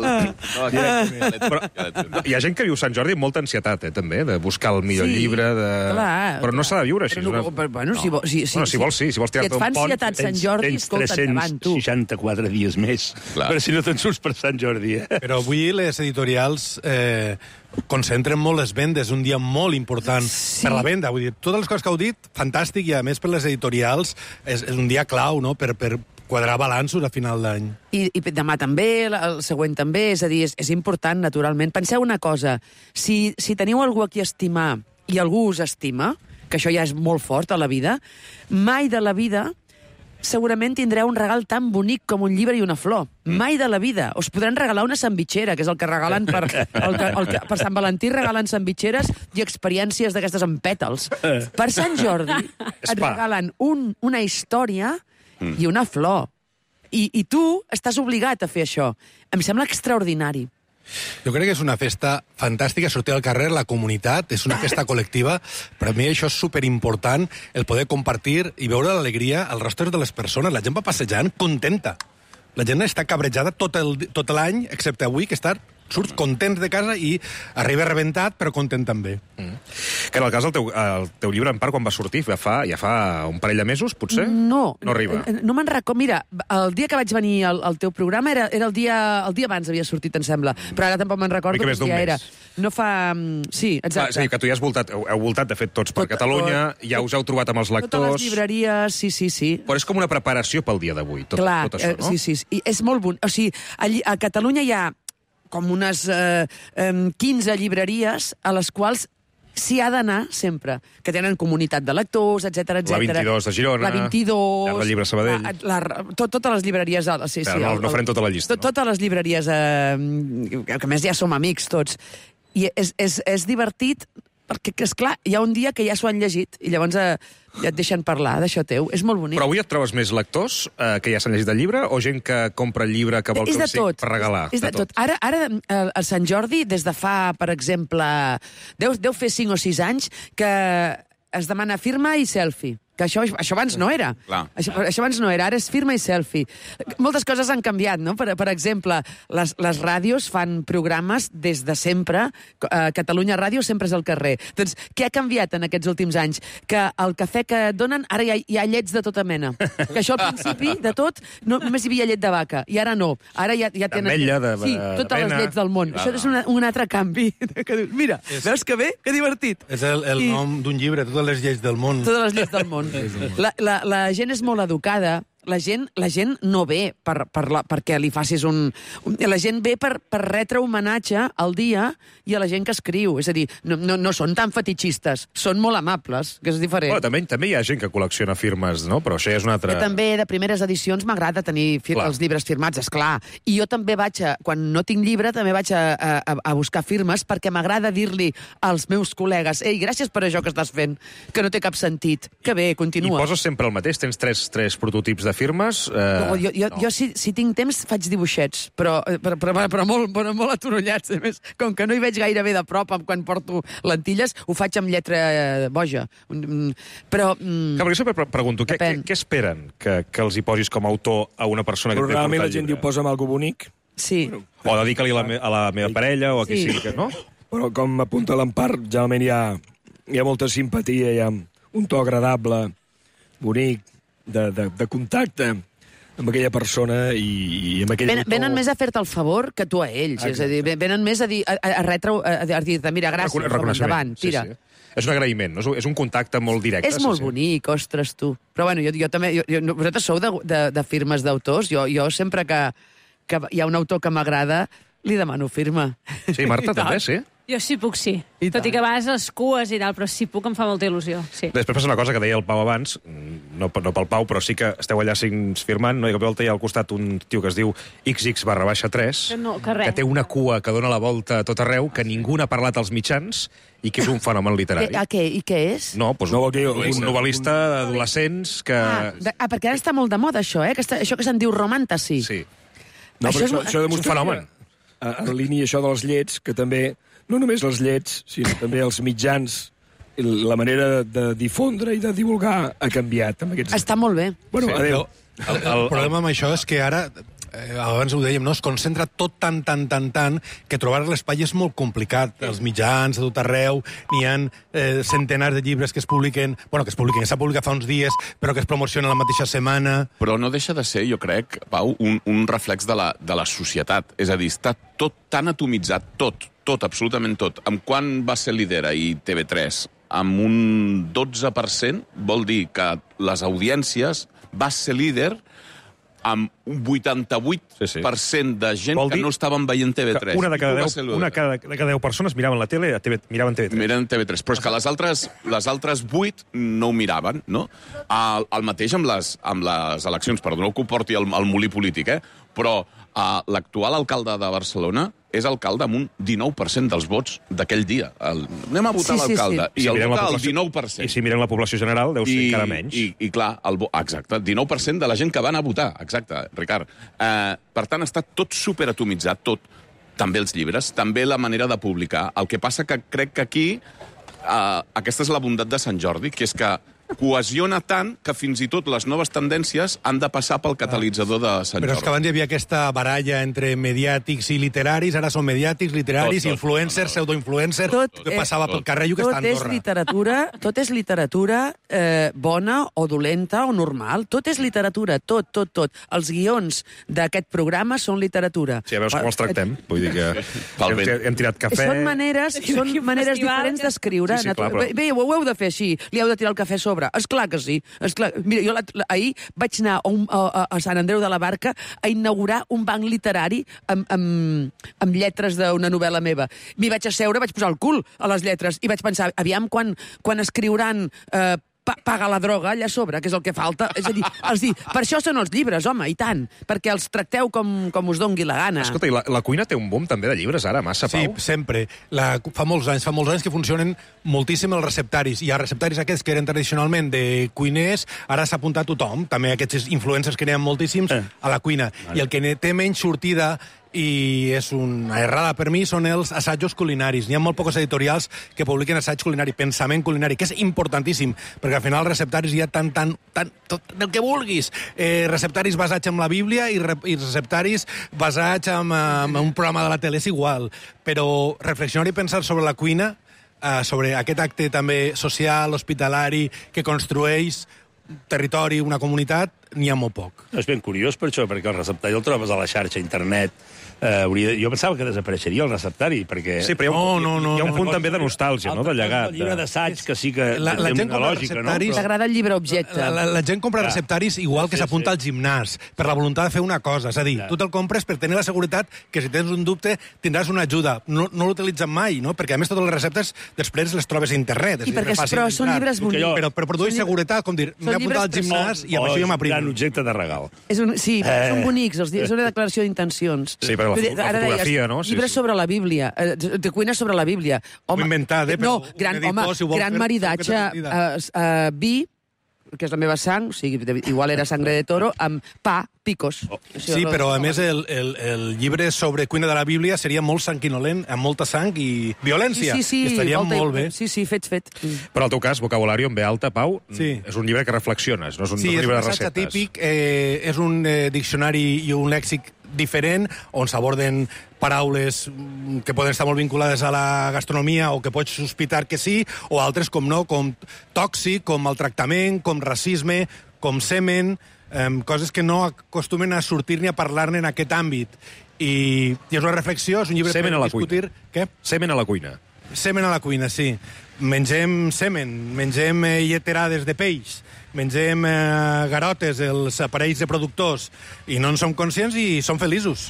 Però hi ha gent que viu Sant Jordi amb molta ansietat, també, de buscar el millor llibre, però no s'ha de viure així. Bueno, si vols, si vols tirar-te un pont... Si et fa ansietat Sant Jordi, escolta, endavant, tu. 364 dies més. Però si no te'n surts per Sant Jordi, Però avui les editorials concentren molt les vendes, un dia molt important per la venda. Vull dir, totes les coses que heu dit, fantàstic, i a més per les editorials és un dia clau, no?, per quadrar balanços a final d'any. I demà també, el següent també, és a dir, és important, naturalment. Penseu una cosa, si teniu algú a qui estimar i algú us estima, que això ja és molt fort a la vida, mai de la vida segurament tindreu un regal tan bonic com un llibre i una flor. Mai de la vida. Us podran regalar una sandvitxera, que és el que regalen per Sant Valentí, regalen sandvitxeres i experiències d'aquestes amb pètals. Per Sant Jordi et regalen una història i una flor. I tu estàs obligat a fer això. Em sembla extraordinari. Jo crec que és una festa fantàstica, sortir al carrer, la comunitat, és una festa col·lectiva. Per a mi això és superimportant, el poder compartir i veure l'alegria als rostres de les persones. La gent va passejant contenta. La gent està cabrejada tot l'any, excepte avui, que surts contents de casa i arriba rebentat, però content també. Que en el cas del teu llibre, en part, quan va sortir, ja fa un parell de mesos, potser? No arriba. No me'n recordo. Mira, el dia que vaig venir al teu programa era el dia abans havia sortit, em sembla. Però ara tampoc me'n recordo que ja era. No fa... Sí, exacte. És a dir, que tu ja heu voltat, de fet, tots per Catalunya, ja us heu trobat amb els lectors... Totes les llibreries, sí. Però és com una preparació pel dia d'avui, tot això, no? Sí. I és molt bonic. O sigui, a Catalunya hi ha com unes 15 llibreries a les quals s'hi ha d'anar sempre, que tenen comunitat de lectors, etc. La 22 de Girona, la 22... el llibre Sabadell... Totes les llibreries... Sí, no farem tota la llista, no? Totes les llibreries, que a més ja som amics tots. I és divertit, perquè, esclar, hi ha un dia que ja s'ho han llegit, i llavors ja et deixen parlar d'això teu. És molt bonic. Però avui et trobes més lectors que ja s'han llegit el llibre, o gent que compra el llibre que vol que sigui per regalar? És de tot. Ara, a Sant Jordi, des de fa, per exemple, deu fer 5 o 6 anys, que es demana firma i selfie. Que això abans no era. Això abans no era, ara és firma i selfie. Moltes coses han canviat, no? Per exemple, les ràdios fan programes des de sempre. Catalunya Ràdio sempre és al carrer. Doncs què ha canviat en aquests últims anys? Que el cafè que et donen, ara hi ha llets de tota mena. Que això al principi de tot només hi havia llet de vaca, i ara no. Ara ja tenen... Sí, totes les llets del món. Això és un altre canvi. Mira, veus que bé? Que divertit. És el nom d'un llibre, totes les lleis del món. Totes les lleis del món. La gent és molt educada. La gent no ve perquè li facis la gent ve per retre homenatge al dia i a la gent que escriu. És a dir, no són tan fetitxistes, són molt amables, que és diferent. Bueno, també hi ha gent que col·lecciona firmes, no? Però això ja és una altra... També, de primeres edicions, m'agrada tenir els llibres firmats, esclar. I jo també quan no tinc llibre, també vaig a buscar firmes, perquè m'agrada dir-li als meus col·legues: ei, gràcies per això que estàs fent, que no té cap sentit. Que bé, continua. I poses sempre el mateix? Tens tres prototips de firmes? Jo si tinc temps, faig dibuixets, però molt aturullats. A més, com que no hi veig gaire bé de prop quan porto lentilles, ho faig amb lletra boja. Però... Perquè sempre pregunto, què esperen que els hi posis com a autor a una persona que té portat llibre? La gent diu, posa'm algo bonic. Sí. O dedica-li a la meva parella, o a qui sigui, no? Però com apunta l'Empar, generalment hi ha molta simpatia, hi ha un to agradable, bonic, de contacte amb aquella persona i amb aquell... Venen més a fer-te el favor que tu a ells. És a dir, venen més a dir-te, mira, gràcies, endavant, tira. Sí. És un agraïment, no? És un contacte molt directe. És molt bonic, ostres, tu. Però bueno, jo també... Vosaltres sou de firmes d'autors. Jo sempre que hi ha un autor que m'agrada, li demano firma. Sí, Marta, també, sí? Jo sí puc, sí. Tot i que a vegades les cues i tal, però sí puc, em fa molta il·lusió. Sí. Després passa una cosa que deia el Pau abans, no pel Pau, però sí que esteu allà firmant, no? I que volta hi ha al costat un tio que es diu XX/3, que té una cua que dona la volta a tot arreu, que ningú n'ha parlat als mitjans i que és un fenomen literari. I què és? No, doncs un novel·lista d'adolescents que... Perquè ara està molt de moda això, això que se'n diu romantasy. Sí. No, però això és un fenomen. en línia això de les llets, que també, no només les llets, sinó també els mitjans, la manera de difondre i de divulgar ha canviat. Està molt bé. Bueno, adéu. El problema amb això és que ara, abans ho dèiem, no? Es concentra tot tan, que trobar l'espai és molt complicat. Els mitjans, a tot arreu, n'hi ha centenars de llibres que es publiquen, que s'ha publicat fa uns dies, però que es promocionen la mateixa setmana. Però no deixa de ser, jo crec, Pau, un reflex de la societat. És a dir, està tot tan atomitzat, tot, absolutament tot. Amb quan va ser líder ahir TV3? Amb un 12% vol dir que les audiències va ser líder amb un 88% de gent que no estaven veient TV3. Una de cada 10 persones miraven la tele, miraven TV3. Miraven TV3, però és que les altres 8 no ho miraven, no? El mateix amb les eleccions, perdoneu que ho porti al molí polític, però l'actual alcalde de Barcelona és alcalde amb un 19% dels vots d'aquell dia. Anem a votar l'alcalde. I el vota el 19%. I si mirem la població general, deu ser encara menys. I clar, exacte, 19% de la gent que va anar a votar. Exacte, Ricard. Per tant, està tot superatomitzat, tot. També els llibres, també la manera de publicar. El que passa que crec que aquí aquesta és la bondat de Sant Jordi, que és que cohesiona tant que fins i tot les noves tendències han de passar pel catalitzador de Sant Jordi. Però és que abans hi havia aquesta baralla entre mediàtics i literaris, ara són mediàtics, literaris, influencers, pseudoinfluencers, que passava pel carrer i que està a Andorra. Tot és literatura bona o dolenta o normal. Tot és literatura, tot. Els guions d'aquest programa són literatura. Sí, a veure com els tractem. Vull dir que hem tirat cafè... Són maneres diferents d'escriure. Sí, clar, però... Bé, ho heu de fer així. Li heu de tirar el cafè a sobre. Esclar que sí. Mira, jo ahir vaig anar a Sant Andreu de la Barca a inaugurar un banc literari amb lletres d'una novel·la meva. M'hi vaig asseure, vaig posar el cul a les lletres i vaig pensar, aviam quan escriuran paga la droga allà a sobre, que és el que falta. És a dir, per això són els llibres, home, i tant, perquè els tracteu com us dongui la gana. Escolta, i la cuina té un boom també de llibres ara, massa, Pau? Sí, sempre. Fa molts anys que funcionen moltíssim els receptaris. Hi ha receptaris aquests que eren tradicionalment de cuiners, ara s'ha apuntat tothom, també aquests influencers que n'hi ha moltíssims, a la cuina. I el que té menys sortida i és una errada per mi, són els assajos culinaris. N'hi ha molt pocs editorials que publiquen assaig culinari, pensament culinari, que és importantíssim, perquè al final receptaris hi ha tant, tot el que vulguis. Receptaris basats en la Bíblia i receptaris basats en un programa de la tele, és igual. Però reflexionar i pensar sobre la cuina, sobre aquest acte també social, hospitalari, que construeix territori, una comunitat, n'hi ha molt poc. És ben curiós per això, perquè el receptari el trobes a la xarxa, a internet. Jo pensava que desapareixeria el receptari, perquè... Sí, però hi ha un punt també de nostàlgia, no?, de llegat. El llibre d'assaig, que sí que la té gent una lògica, no? T'agrada el llibre objecte. La gent compra receptaris igual que s'apunta al gimnàs, per la voluntat de fer una cosa. És a dir, tu te'l compres per tenir la seguretat que si tens un dubte tindràs una ajuda. No l'utilitzen mai, no? Perquè a més totes les receptes després les trobes a internet. Però són llibres bonics. Però per produir seguretat, com dir, m'he apuntat al gimnàs i amb això jo m'aprimo. És un objecte de regal. Sí, són bonics, és una declaració d'intencions. Sí, però la fotografia, no? Llibres sobre la Bíblia, de cuina sobre la Bíblia. Home, inventat, no, gran maridatge, vi, que és la meva sang, o sigui, igual era sangre de toro, amb pa, picos. Sí, però a més el llibre sobre cuina de la Bíblia seria molt sanguinolent, amb molta sang i violència. Sí, estaria molt bé. Sí, fet. Però en el teu cas, vocabulari en ve alta, Pau, és un llibre que reflexiones, no és un llibre de receptes. Sí, és un assaig típic, és un diccionari i un lèxic diferent, on s'aborden paraules que poden estar molt vinculades a la gastronomia o que pots sospitar que sí, o altres com no, com tòxic, com maltractament, com racisme, com semen, coses que no acostumen a sortir ni a parlar-ne en aquest àmbit. I és una reflexió, és un llibre per discutir... Què? Semen a la cuina. Semen a la cuina, sí. Mengem semen, mengem lleterades de peix, mengem garotes, els aparells de productors, i no en som conscients i som feliços.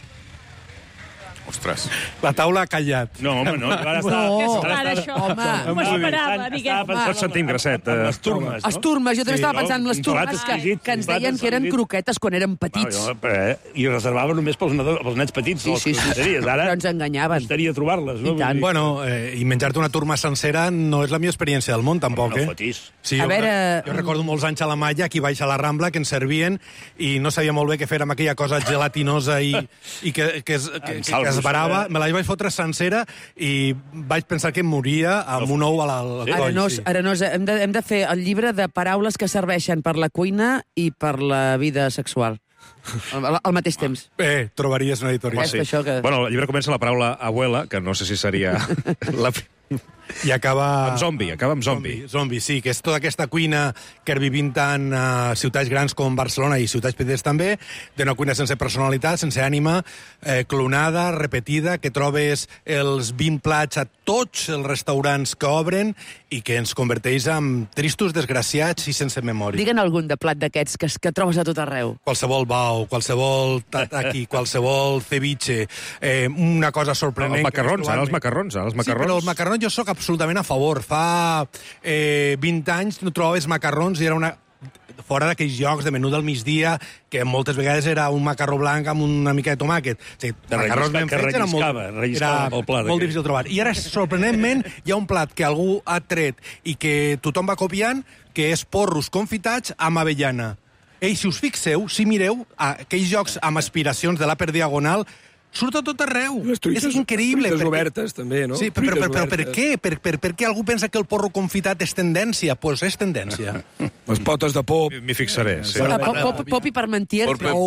Ostres. La taula ha callat. No, home, no. Ara això? Home, m'ho esperava, diguem. Tots sentim grasset. Esturmes, no? Esturmes, jo també estava pensant en les turmes que ens deien que eren croquetes quan érem petits. I reservaven només pels nens petits. Sí. Però ens enganyaven. Estaria trobar-les, no? Bueno, i menjar-te una turma sencera no és la millor experiència del món, tampoc, No fotis. Sí, jo recordo molts anys a la Malla, aquí baix a la Rambla, que ens servien i no sabia molt bé què fer amb aquella cosa gelatinosa i que es esbarava, me la vaig fotre sencera i vaig pensar que em moria amb un ou al coll. Arenós, hem de fer el llibre de paraules que serveixen per la cuina i per la vida sexual. Al mateix temps. Trobaries una editorial. Bueno, el llibre comença la paraula abuela, que no sé si seria... I acaba... Amb zombi, acaba amb zombi. Zombi, sí, que és tota aquesta cuina que vivim tant a ciutats grans com Barcelona i ciutats petites també, d'una cuina sense personalitat, sense ànima, clonada, repetida, que trobes els 20 plats a tots els restaurants que obren i que ens converteix en tristos, desgraciats i sense memòria. Digue'n algun de plat d'aquests que trobes a tot arreu. Qualsevol bau, qualsevol tataki, qualsevol ceviche, una cosa sorprenent... Els macarrons, ara els macarrons. Sí, però els macarrons jo sóc absolutament a favor. Fa 20 anys no trobaves macarrons i era una... fora d'aquells llocs de menú del migdia, que moltes vegades era un macarró blanc amb una mica de tomàquet. O sigui, macarrons ben fets era molt difícil de trobar. I ara, sorprenentment, hi ha un plat que algú ha tret i que tothom va copiant, que és porros confitats amb avellana. I si us fixeu, si mireu, aquells jocs amb aspiracions de l'Upper Diagonal, surt a tot arreu. És increïble. Truites obertes, també, no? Sí, però per què? Per què algú pensa que el porro confitat és tendència? Doncs és tendència. Les potes de pop. M'hi fixaré. Pop i parmentier,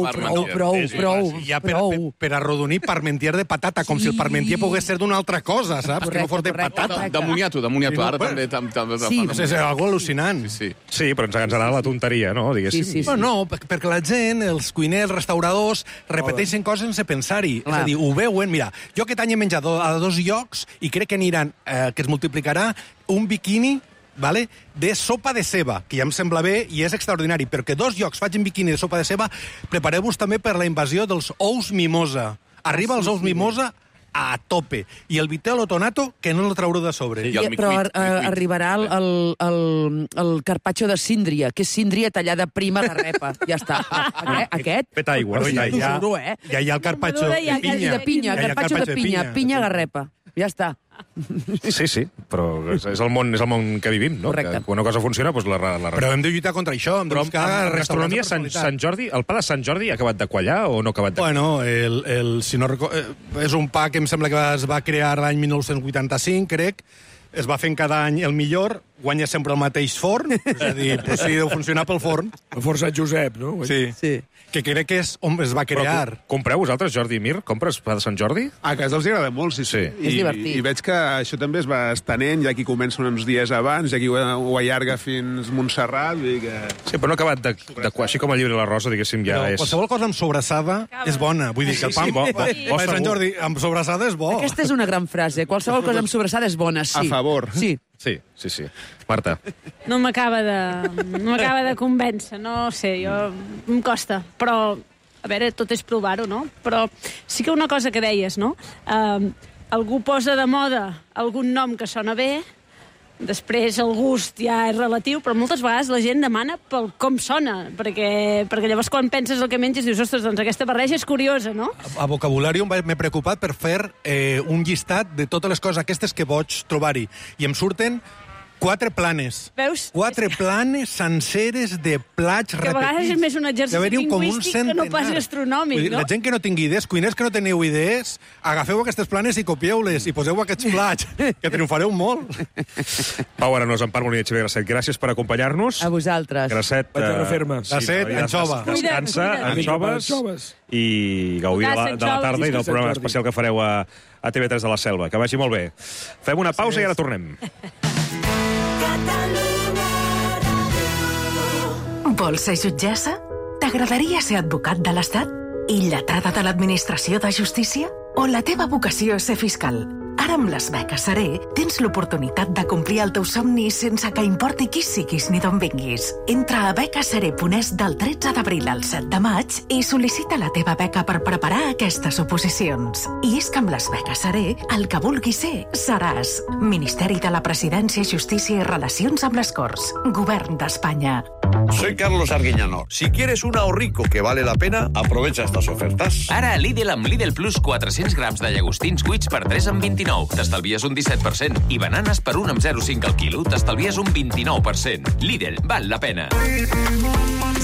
prou. Ja per arrodonir parmentier de patata, com si el parmentier pogués ser d'una altra cosa, saps? Que no fos de patata. De moniato. Ara també... Sí, és algo al·lucinant. Sí, però ens agrada la tonteria, no? Diguéssim. No, perquè la gent, els cuiners, els restauradors, repeteixen coses sense pensar-hi. És a dir, ho veuen, mira, jo aquest any he menjat a 2 llocs i crec que aniran, que es multiplicarà un biquini, vale, de sopa de ceba, que ja em sembla bé i és extraordinari, però que 2 llocs facin biquini de sopa de ceba, prepareu-vos també per la invasió dels ous mimosa. Arriba els ous mimosa a tope. I el vitello tonato, que no el traureu de sobre. Però arribarà el carpaccio de síndria, que és síndria tallada prima de repa. Ja està. Aquest? Fet aigua. Ja hi ha el carpaccio de pinya. De pinya, carpaccio de pinya, pinya garrepa. Ja està. Sí, però és el món que vivim, no? Correcte. Que quan una cosa funciona, doncs la Però hem de lluitar contra això. Però amb gastronomia Sant Jordi, el pa de Sant Jordi ha acabat de quallar o no ha acabat de quallar? Bueno, si no és un pa que em sembla que es va crear l'any 1985, crec. Es va fent cada any el millor, guanya sempre el mateix forn, és a dir, sí, deu funcionar pel forn. El forn Sant Josep, no? Sí. Que crec que és on es va crear. Però compreu vosaltres, Jordi i Mir? Compres pa de Sant Jordi? A casa els agrada molt, sí. És divertit. I veig que això també es va estenent, hi ha qui comença uns dies abans, hi ha qui ho allarga fins Montserrat, vull dir que... Sí, però no ha acabat de així com el llibre La Rosa, diguéssim, ja és... Qualsevol cosa amb sobrassada és bona. Vull dir que el pa de Sant Jordi amb sobrassada és bo. Aquesta és una gran frase. Qualsevol cosa amb sobrassada és bona, sí. A favor. Sí. Marta. No m'acaba de convèncer, no sé, em costa, però, a veure, tot és provar-ho, no? Però sí que una cosa que deies, no? Algú posa de moda algun nom que sona bé, després el gust ja és relatiu, però moltes vegades la gent demana pel com sona, perquè llavors quan penses el que menges dius, ostres, doncs aquesta barreja és curiosa, no? A Vocabulari m'he preocupat per fer un llistat de totes les coses aquestes que pots trobar-hi, i em surten 4 planes. Veus? 4 planes senceres de plats repetits. Que a vegades és més un exercici lingüístic que no pas gastronòmic, no? La gent que no tingui idees, cuiners que no teniu idees, agafeu aquestes planes i copieu-les i poseu aquests plats, que triomfareu molt. Pau Arenós, Empar Moliner, Xavier Grasset, gràcies per acompanyar-nos. A vosaltres. Grasset, Grasset, anxova. Descansa, anxoves, i gaudir de la tarda i del programa especial que fareu a TV3 de la Selva. Que vagi molt bé. Fem una pausa i ara tornem. Vols ser jutgessa? T'agradaria ser advocat de l'Estat? I lletrada de l'Administració de Justícia? O la teva vocació és ser fiscal? Ara amb les beques Seré tens l'oportunitat de complir el teu somni sense que importi qui siguis ni d'on vinguis. Entra a becaseré.es del 13 d'abril al 7 de maig i sol·licita la teva beca per preparar aquestes oposicions. I és que amb les beques Seré, el que vulguis ser, seràs. Ministeri de la Presidència, Justícia i Relacions amb les Corts. Govern d'Espanya. Soy Carlos Arguiñano. Si quieres un ahorrico que vale la pena, aprovecha estas ofertas. Ara a Lidl amb Lidl Plus 400 grams de llagostins cuits per 3 amb 29. T'estalvies un 17%. I bananes per 1 amb 0,5 al quilo. T'estalvies un 29%. Lidl, val la pena.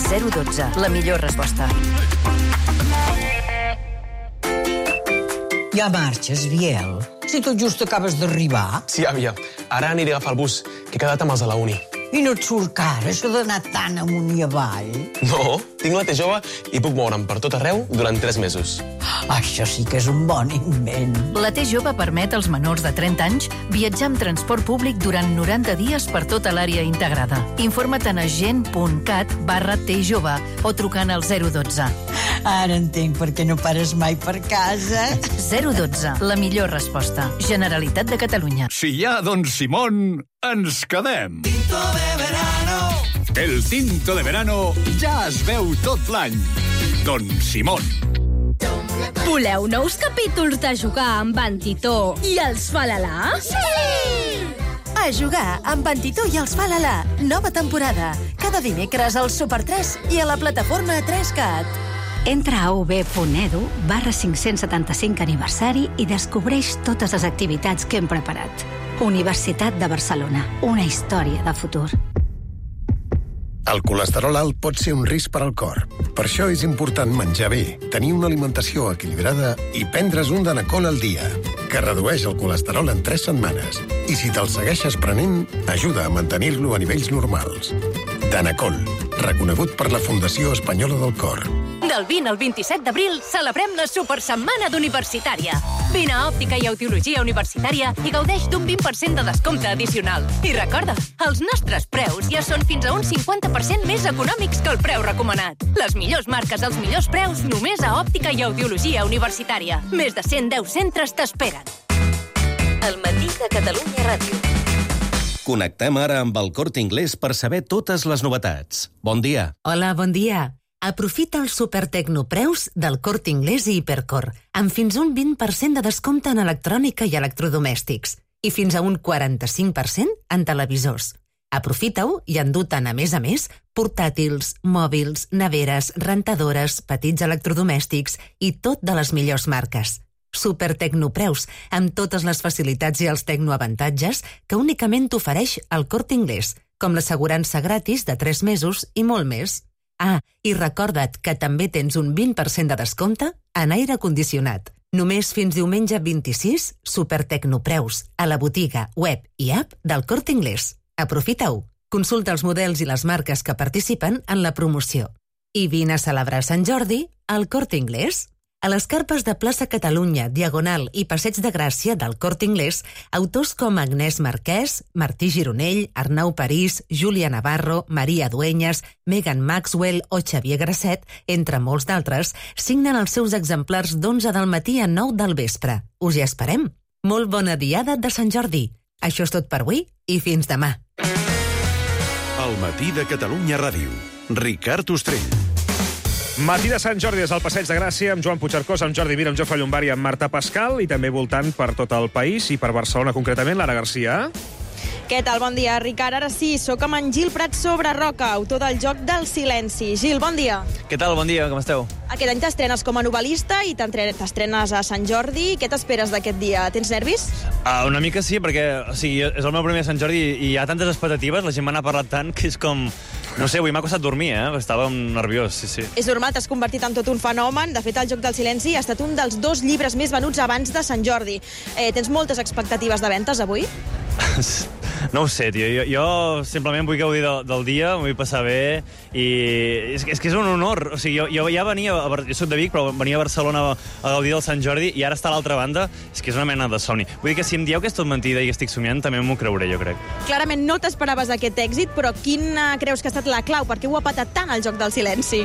012, la millor resposta. Ja marxes, Biel? Si tot just acabes d'arribar. Sí, àvia. Ara aniré a agafar el bus, que he quedat amb els de la uni. I no et surt car, això d'anar tan amunt i avall? No, tinc la T jove i puc moure'm per tot arreu durant 3 mesos. Això sí que és un bon invent. La T jove permet als menors de 30 anys viatjar amb transport públic durant 90 dies per tota l'àrea integrada. Informa't a gent.cat/tjove o trucant al 012. Ara entenc per què no pares mai per casa. 012, la millor resposta. Generalitat de Catalunya. Si hi ha Don Simón, ens quedem. Tinto de verano. El tinto de verano ja es veu tot l'any. Don Simón. Voleu nous capítols de jugar amb en Titó i els Falalà? Sí! A jugar amb en Titó i els Falalà. Nova temporada. Cada dimecres al Super 3 i a la plataforma 3CAT. Entra a ub.edu/575 aniversari i descobreix totes les activitats que hem preparat. Universitat de Barcelona. Una història de futur. El colesterol alt pot ser un risc per al cor. Per això és important menjar bé, tenir una alimentació equilibrada i prendre's un Danacol al dia, que redueix el colesterol en 3 setmanes. I si te'l segueixes prenent, ajuda a mantenir-lo a nivells normals. Danacol, reconegut per la Fundació Espanyola del Cor. Del 20 al 27 d'abril celebrem la Supersetmana d'Universitària. Vine a Òptica i Audiologia Universitària i gaudeix d'un 20% de descompte addicional. I recorda, els nostres preus ja són fins a un 50% més econòmics que el preu recomanat. Les millors marques als millors preus només a Òptica i Audiologia Universitària. Més de 110 centres t'esperen. El matí de Catalunya Ràdio. Connectem ara amb el Corte Inglés per saber totes les novetats. Bon dia. Hola, bon dia. Aprofita els supertecnopreus del Corte Inglés i Hipercor, amb fins un 20% de descompte en electrònica i electrodomèstics, i fins a un 45% en televisors. Aprofita-ho i endú-te'n, a més, portàtils, mòbils, neveres, rentadores, petits electrodomèstics i tot de les millors marques. Supertecnopreus, amb totes les facilitats i els tecnoavantatges que únicament t'ofereix el Corte Inglés, com l'assegurança gratis de 3 mesos i molt més. Ah, i recorda't que també tens un 20% de descompte en aire condicionat. Només fins diumenge 26, Supertecnopreus, a la botiga, web i app del Corte Inglés. Aprofita-ho. Consulta els models i les marques que participen en la promoció. I vine a celebrar Sant Jordi al Corte Inglés. A les carpes de Plaça Catalunya, Diagonal i Passeig de Gràcia del Corte Inglés, autors com Agnès Marquès, Martí Gironell, Arnau París, Júlia Navarro, Maria Dueñas, Megan Maxwell o Xavier Grasset, entre molts d'altres, signen els seus exemplars d'11 del matí a 9 del vespre. Us hi esperem. Molt bona diada de Sant Jordi. Això és tot per avui i fins demà. El matí de Catalunya Ràdio. Ricard Ostrell. Matí de Sant Jordi des del Passeig de Gràcia amb Joan Puigcercós, amb Jordi Mir, amb Jofre Llombari, amb Marta Pascal i també voltant per tot el país i per Barcelona concretament, Lara Garcia. Què tal? Bon dia, Ricard. Ara sí, sóc amb en Gil Prat Sobreroca, autor del Joc del Silenci. Gil, bon dia. Què tal? Bon dia, com esteu? Aquest any t'estrenes com a novel·lista i t'estrenes a Sant Jordi. Què t'esperes d'aquest dia? Tens nervis? Una mica sí, perquè és el meu primer Sant Jordi i hi ha tantes expectatives, la gent me n'ha parlat tant, que és com... No sé, avui m'ha costat dormir, Estava nerviós, sí. És normal, t'has convertit en tot un fenomen. De fet, el Joc del Silenci ha estat un dels 2 llibres més venuts abans de Sant Jordi. Tens moltes expectatives de ventes avui? No ho sé, tio. Jo simplement vull gaudir del dia, vull passar bé i és que és un honor. O sigui, jo ja venia... Jo soc de Vic, però venia a Barcelona a gaudir del Sant Jordi i ara estar a l'altra banda és que és una mena de somni. Vull dir que si em dieu que és tot mentida i que estic somiant, també m'ho creuré, jo crec. Clarament no t'esperaves aquest èxit, però quina creus que ha estat la clau? Per què ho ha patat tant el Joc del Silenci?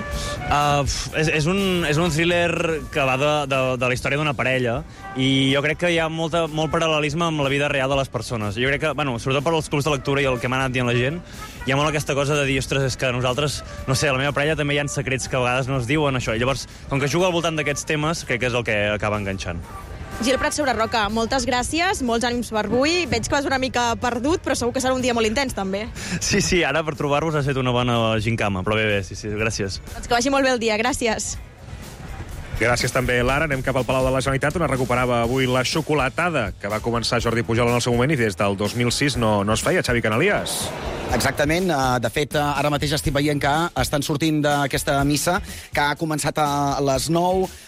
És un thriller que va de la història d'una parella i jo crec que hi ha molt paral·lelisme amb la vida real de les persones. Jo crec que, sobretot per als clubs de lectura i el que m'ha anat dient la gent, hi ha molt aquesta cosa de dir, ostres, és que nosaltres, no sé, a la meva parella també hi ha secrets que a vegades no es diuen, això. I llavors, com que jugo al voltant d'aquests temes, crec que és el que acaba enganxant. Gil Prat Sobreroca, moltes gràcies, molts ànims per avui. Veig que vas una mica perdut, però segur que serà un dia molt intens, també. Sí, ara per trobar-vos has fet una bona gincama, però bé, sí, gràcies. Doncs que vagi molt bé el dia, gràcies. Gràcies també, Lara. Anem cap al Palau de la Generalitat, on es recuperava avui la xocolatada que va començar Jordi Pujol en el seu moment i des del 2006 no es feia. Xavi Canalies. Exactament. De fet, ara mateix estic veient que estan sortint d'aquesta missa, que ha començat a les 9.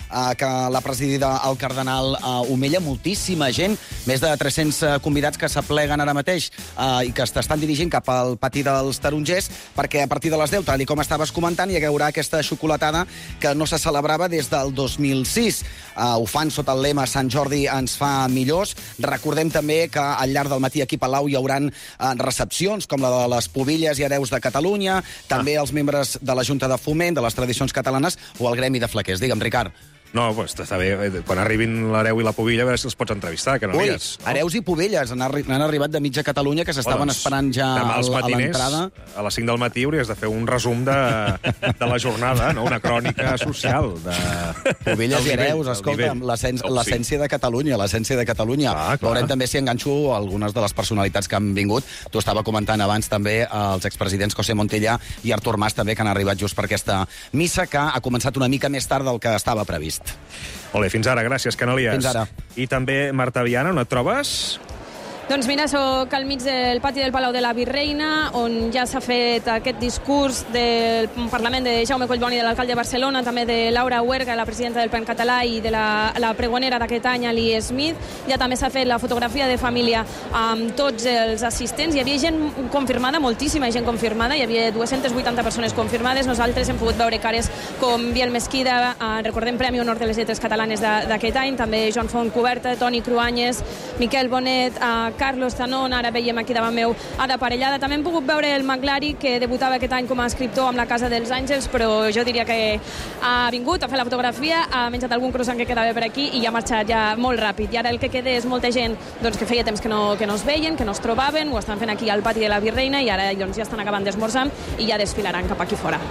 que l'ha presidida el cardenal Omella, moltíssima gent, més de 300 convidats que s'apleguen ara mateix i que estan dirigint cap al pati dels tarongers, perquè a partir de les 10, tal com estaves comentant, hi haurà aquesta xocolatada que no se celebrava des del 2006. Ho fan sota el lema Sant Jordi ens fa millors. Recordem també que al llarg del matí aquí a Palau hi hauran recepcions, com la de les Pubilles i Hereus de Catalunya, també els membres de la Junta de Foment, de les Tradicions Catalanes o el Gremi de Flequers. Digue'm, Ricard. No, doncs està bé. Quan arribin l'Hereu i la Pubilla, a veure si els pots entrevistar, que no mires. Hereus i Pubelles han arribat de mitja Catalunya, que s'estaven esperant ja a l'entrada. A les 5 del matí hauries de fer un resum de la jornada, no? Una crònica social. Pubelles i Hereus, escolta, l'essència de Catalunya, l'essència de Catalunya. Veurem també si enganxo algunes de les personalitats que han vingut. Tu estava comentant abans també els expresidents José Montilla i Artur Mas també, que han arribat just per aquesta missa, que ha començat una mica més tard del que estava previst. Molt bé, fins ara, gràcies, Canalies. Fins ara. I també, Marta Viana, on et trobes? Doncs mira, soc al mig del pati del Palau de la Virreina, on ja s'ha fet aquest discurs del Parlament de Jaume Collboni, de l'alcalde de Barcelona, també de Laura Huerga, la presidenta del PEN català, i de la pregonera d'aquest any, Ali Smith. Ja també s'ha fet la fotografia de família amb tots els assistents. Hi havia gent confirmada, moltíssima gent confirmada, hi havia 280 persones confirmades. Nosaltres hem pogut veure cares com Biel Mesquida, recordem Premi Honor de les Lletres Catalanes d'aquest any, també Joan Fontcuberta, Toni Cruanyes, Miquel Bonet, Carlos Tanon, ara veiem aquí davant meu Ada Parellada. També hem pogut veure el Maglari, que debutava aquest any com a escriptor amb la Casa dels Àngels, però jo diria que ha vingut a fer la fotografia, ha menjat algun croissant que quedava per aquí i ha marxat ja molt ràpid. I ara el que queda és molta gent que feia temps que no es veien, que no es trobaven, ho estan fent aquí al pati de la Virreina i ara ja estan acabant d'esmorzar i ja desfilaran cap aquí fora.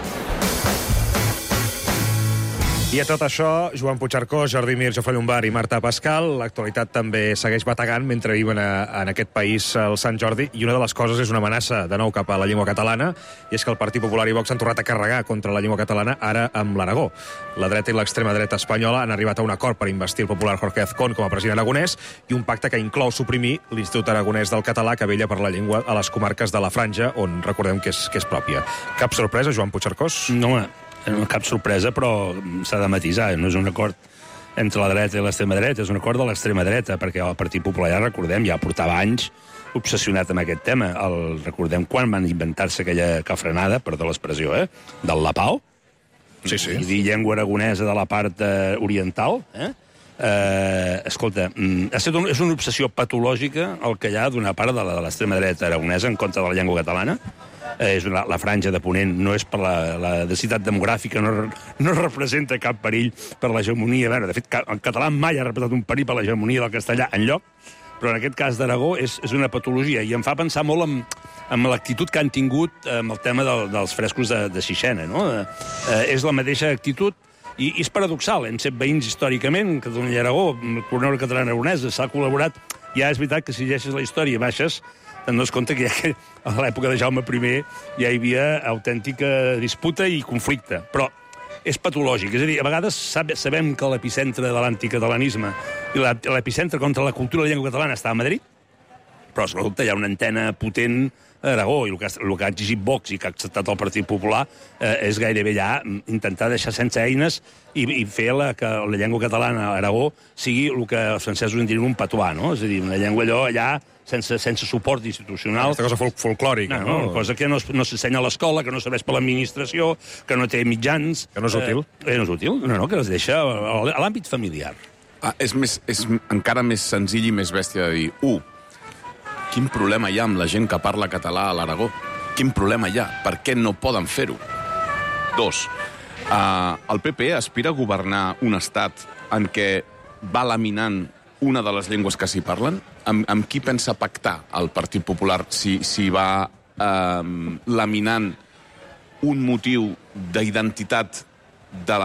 I a tot això, Joan Puigcercós, Jordi Mir, Jofre Llombart i Marta Pascal, l'actualitat també segueix bategant mentre viuen en aquest país el Sant Jordi, i una de les coses és una amenaça de nou cap a la llengua catalana, i és que el Partit Popular i Vox han tornat a carregar contra la llengua catalana, ara amb l'Aragó. La dreta i l'extrema dreta espanyola han arribat a un acord per investir el popular Jorge Azcón com a president aragonès, i un pacte que inclou suprimir l'Institut Aragonès del Català, que vella per la llengua a les comarques de la Franja, on recordem que és pròpia. Cap sorpresa, Joan Puigcercós? No, cap sorpresa, però s'ha de matisar. No és un acord entre la dreta i l'extrema dreta, és un acord de l'extrema dreta, perquè el Partit Popular, ja recordem, ja portava anys obsessionat amb aquest tema. Recordem quan van inventar-se aquella cafrenada, perdó l'expressió, del lapao, sí. I dir llengua aragonesa de la part oriental, escolta, és una obsessió patològica el que hi ha d'una part de l'extrema dreta aragonesa en contra de la llengua catalana. La franja de Ponent no és per la densitat demogràfica, no representa cap perill per l'hegemonia. De fet, el català mai ha representat un perill per l'hegemonia del castellà enlloc, però en aquest cas d'Aragó és una patologia, i em fa pensar molt en l'actitud que han tingut amb el tema dels frescos de Sixena, no? És la mateixa actitud, i és paradoxal. Hem set veïns històricament, Catalunya i Aragó, el Coronel Català Aragonesa, s'ha col·laborat. Ja és veritat que si llegeixes la història i baixes, te'n dones compte que a l'època de Jaume I ja hi havia autèntica disputa i conflicte. Però és patològic. És a dir, a vegades sabem que l'epicentre de l'anticatalanisme i l'epicentre contra la cultura de la llengua catalana està a Madrid, però, escolta, hi ha una antena potent a Aragó, i el que ha exigit Vox i que ha acceptat el Partit Popular és gairebé ja intentar deixar sense eines i fer que la llengua catalana a Aragó sigui el que els francesos en diuen un patuà, no? És a dir, una llengua allò allà sense suport institucional. Aquesta cosa folclòrica, no? Una cosa que no s'ensenya a l'escola, que no serveix per l'administració, que no té mitjans. Que no és útil. No és útil, no, que es deixa a l'àmbit familiar. És encara més senzill i més bèstia de dir, quin problema hi ha amb la gent que parla català a l'Aragó? Quin problema hi ha? Per què no poden fer-ho? 2. El PP aspira a governar un estat en què va laminant una de les llengües que s'hi parlen? Amb qui pensa pactar el Partit Popular si va laminant un motiu d'identitat de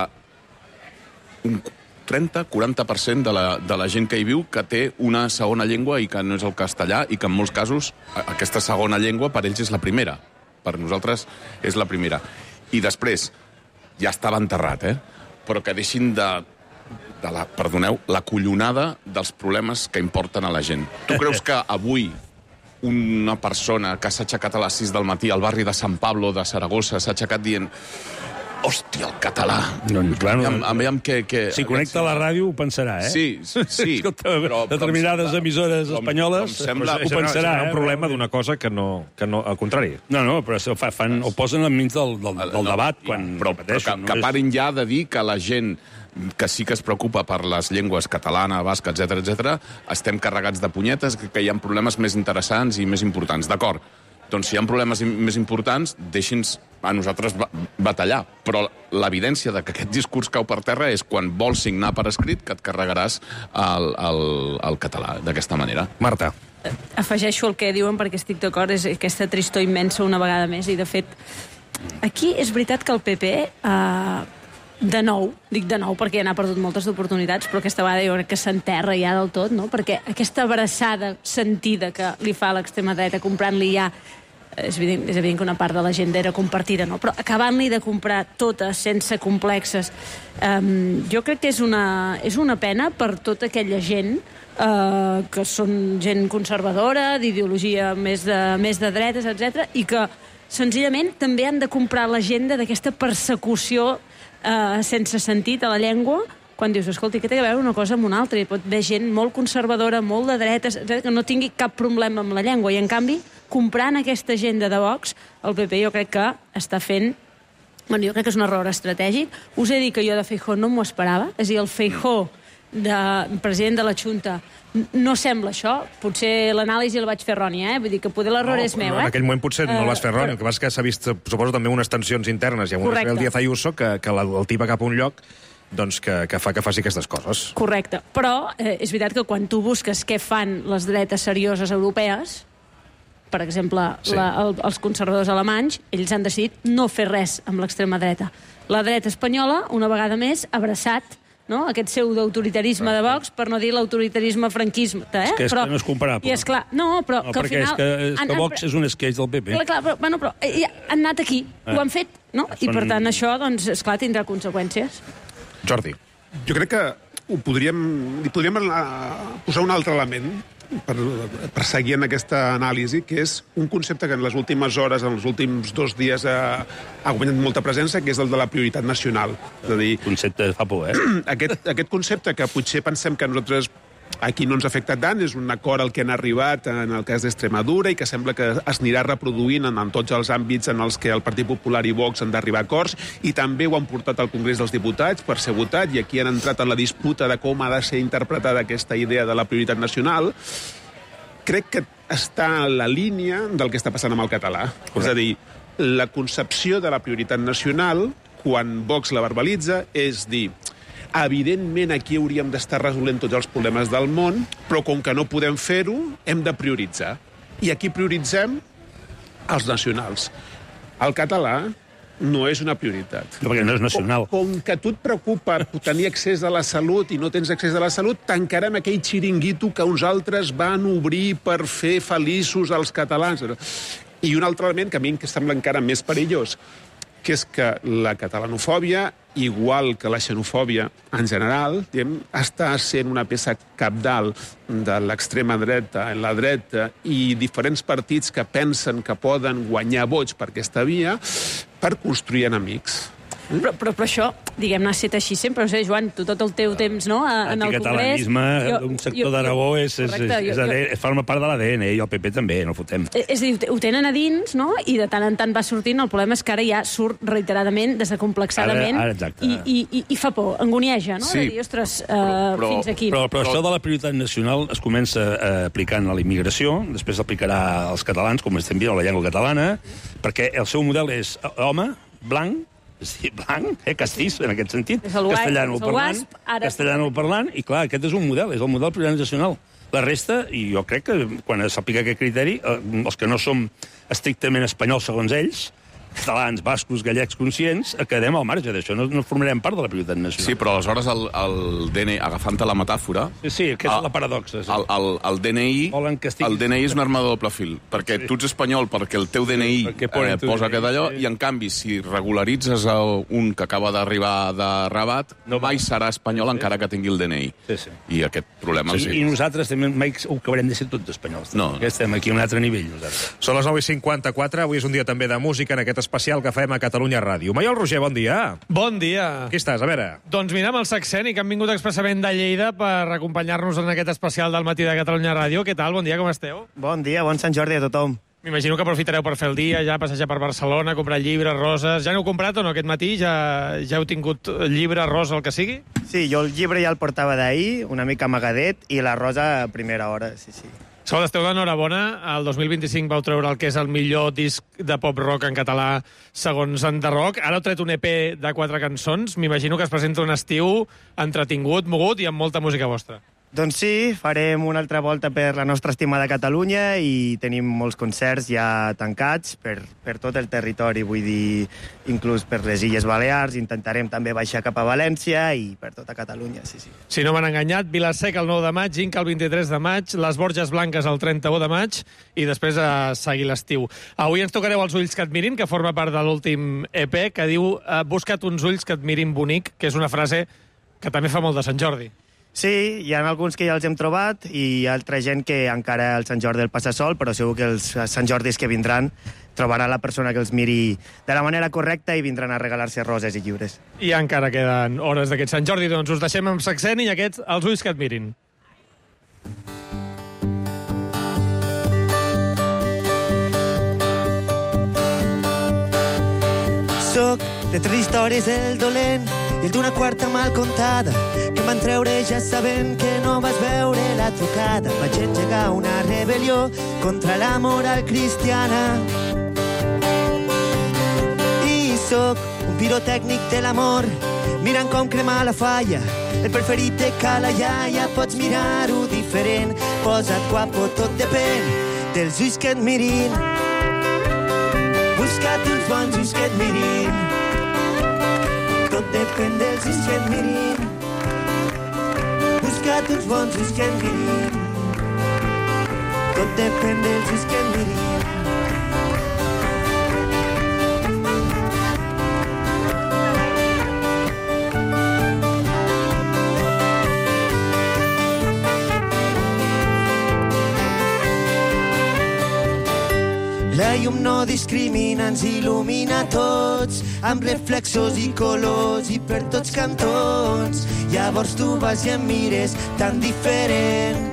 un 30-40% de la gent que hi viu que té una segona llengua i que no és el castellà, i que en molts casos aquesta segona llengua per ells és la primera. Per nosaltres és la primera. I després, ja estava enterrat, però que deixin perdoneu, la collonada dels problemes que importen a la gent. Tu creus que avui una persona que s'ha aixecat a les 6 del matí al barri de Sant Pablo de Saragossa s'ha aixecat dient hòstia, el català. Doncs, bueno, Aviam que... si connecta a la ràdio ho pensarà, eh? Sí. Escolta, determinades emissores espanyoles ho pensarà. És un problema d'una cosa que no, al contrari. No, però ho posen enmig del debat. Però que parin ja de dir que la gent que sí que es preocupa per les llengües catalana, basca, etc, estem carregats de punyetes, que hi ha problemes més interessants i més importants. D'acord, doncs si hi ha problemes més importants, deixi'ns a nosaltres batallar. Però l'evidència de que aquest discurs cau per terra és quan vols signar per escrit que et carregaràs el català d'aquesta manera. Marta. Afegeixo el que diuen perquè estic d'acord, és aquesta tristor immensa una vegada més, i de fet, aquí és veritat que el PP... de nou perquè n'ha perdut moltes oportunitats, però aquesta vegada jo crec que s'enterra ja del tot, no? Perquè aquesta abraçada sentida que li fa l'extrema dreta comprant-li ja, és evident que una part de l'agenda era compartida, no? Però acabant-li de comprar totes sense complexes, jo crec que és una pena per tota aquella gent que són gent conservadora, d'ideologia més de dretes, etc, i que senzillament també han de comprar l'agenda d'aquesta persecució sense sentit a la llengua, quan dius, escolta, què té a veure una cosa amb una altra? Hi pot haver gent molt conservadora, molt de dretes, que no tingui cap problema amb la llengua, i en canvi, comprant aquesta agenda de Vox, el PP jo crec que està fent... Bueno, jo crec que és un error estratègic. Us he dit que jo de Feijóo no m'ho esperava, és a dir, el Feijóo president de la Junta no sembla això, potser l'anàlisi la vaig fer errònia, vull dir que poder l'error és meu, En aquell moment potser no el vas fer errònia, el que passa és que s'ha vist, suposo, també unes tensions internes, i amb un Israel Díaz Ayuso que el tipa cap a un lloc doncs que fa que faci aquestes coses. Correcte, però és veritat que quan tu busques què fan les dretes serioses europees, per exemple, els conservadors alemanys, ells han decidit no fer res amb l'extrema dreta. La dreta espanyola, una vegada més, ha abraçat aquest pseudo-autoritarisme de Vox, per no dir l'autoritarisme franquisme. És que no és comparable. I és clar, que al final... És que Vox és un esqueix del PP. Clar, però han anat aquí, ho han fet, no? I per tant això, doncs, esclar, tindrà conseqüències. Jordi. Jo crec que li podríem posar un altre element per seguir en aquesta anàlisi, que és un concepte que en les últimes hores, en els últims 2 dies, ha guanyat molta presència, que és el de la prioritat nacional. És a dir, concepte fa por, Aquest concepte que potser pensem que nosaltres aquí no ens ha afectat tant, és un acord al que han arribat en el cas d'Extremadura i que sembla que es anirà reproduint en tots els àmbits en els que el Partit Popular i Vox han d'arribar a acords, i també ho han portat al Congrés dels Diputats per ser votat, i aquí han entrat en la disputa de com ha de ser interpretada aquesta idea de la prioritat nacional. Crec que està a la línia del que està passant amb el català. Correcte. És a dir, la concepció de la prioritat nacional, quan Vox la verbalitza, és dir... Evidentment, aquí hauríem d'estar resolent tots els problemes del món, però com que no podem fer-ho, hem de prioritzar. I aquí prioritzem els nacionals. El català no és una prioritat. No, perquè no és nacional. Com que a tu et preocupa tenir accés a la salut i no tens accés a la salut, tancarem aquell xiringuito que uns altres van obrir per fer feliços als catalans. I un altre element que a mi em sembla encara més perillós, que és que la catalanofòbia, igual que la xenofòbia en general, està sent una peça cabdal de l'extrema dreta, en la dreta, i diferents partits que pensen que poden guanyar vots per aquesta via per construir enemics. Però això, diguem-ne, ha estat així sempre. No sé, Joan, tu tot el teu temps, no?, en el Congrés... L'anticatalanisme d'un sector d'Aragó forma part de l'ADN, i el PP també, no fotem. És a dir, ho tenen a dins, no?, i de tant en tant va sortint. El problema és que ara ja surt reiteradament, desacomplexadament, i fa por, angonieja, no?, de dir, ostres, fins aquí. Però això de la prioritat nacional es comença aplicant a la immigració, després s'aplicarà als catalans, com estem veient, a la llengua catalana, perquè el seu model és home, blanc, és a dir, blanc, castís, en aquest sentit, castellano parlant, i clar, aquest és un model, és el model prioritat nacional. La resta, i jo crec que quan s'aplica aquest criteri, els que no som estrictament espanyols segons ells, catalans, bascos, gallecs conscients, quedem al marge d'això, no formarem part de la prioritat nacional. Sí, però aleshores el DNI, agafant-te la metàfora... Sí, aquesta és la paradoxa. El DNI és una arma de doble fil, perquè tu ets espanyol perquè el teu DNI posa aquest allò, i en canvi, si regularitzes un que acaba d'arribar de Rabat, mai serà espanyol encara que tingui el DNI. I aquest problema... I nosaltres també mai ho acabarem de ser tots espanyols. Estem aquí a un altre nivell, nosaltres. Són les 9:54, avui és un dia també de música en aquest aquest especial que fem a Catalunya Ràdio. Maiol Roger, bon dia. Bon dia. Qui estàs? A veure. Doncs mira, amb el Saxeni, que han vingut expressament de Lleida per acompanyar-nos en aquest especial del matí de Catalunya Ràdio. Què tal? Bon dia, com esteu? Bon dia, bon Sant Jordi a tothom. M'imagino que aprofitareu per fer el dia, ja passejar per Barcelona, comprar llibres, roses... Ja n'heu comprat o no aquest matí? Ja heu tingut llibre, rosa, el que sigui? Sí, jo el llibre ja el portava d'ahir, una mica amagadet, i la rosa a primera hora, sí. Sol, esteu d'enhorabona. El 2025 vau treure el que és el millor disc de pop-rock en català segons Enderrock. Ara heu tret un EP de 4 cançons. M'imagino que es presenta un estiu entretingut, mogut i amb molta música vostra. Doncs sí, farem una altra volta per la nostra estimada Catalunya i tenim molts concerts ja tancats per tot el territori, vull dir, inclús per les Illes Balears. Intentarem també baixar cap a València i per tota Catalunya, sí. Si no m'han enganyat, Vila-seca el 9 de maig, Inca el 23 de maig, les Borges Blanques el 31 de maig i després a seguir l'estiu. Avui ens tocareu Els ulls que et mirin, que forma part de l'últim EP, que diu busca't uns ulls que et mirin bonic, que és una frase que també fa molt de Sant Jordi. Sí, hi ha alguns que ja els hem trobat i altra gent que encara el Sant Jordi el passa sol, però segur que els Sant Jordis que vindran trobarà la persona que els miri de la manera correcta i vindran a regalar-se roses i llibres. I encara queden hores d'aquest Sant Jordi, doncs us deixem amb Saxeni i aquests Els ulls que et mirin. Soc de 3 històries el dolent i el d'una quarta mal contada que em van treure ja sabent que no vas veure la trucada. Vaig engegar una rebel·lió contra la moral cristiana i sóc un pirotècnic de l'amor mirant com cremar la falla. El preferit de cala iaia, pots mirar-ho diferent. Posa't guapo, tot depèn dels ulls que et mirin. Busca't uns bons ulls que et mirin. Tot depèn dels ulls que et mirin. Busca't uns bons ulls que et mirin. Tot depèn dels ulls que et mirin. La llum no discrimina, ens il·lumina a tots, amb reflexos i colors i per tots cantons. Llavors tu vas i em mires tan diferent.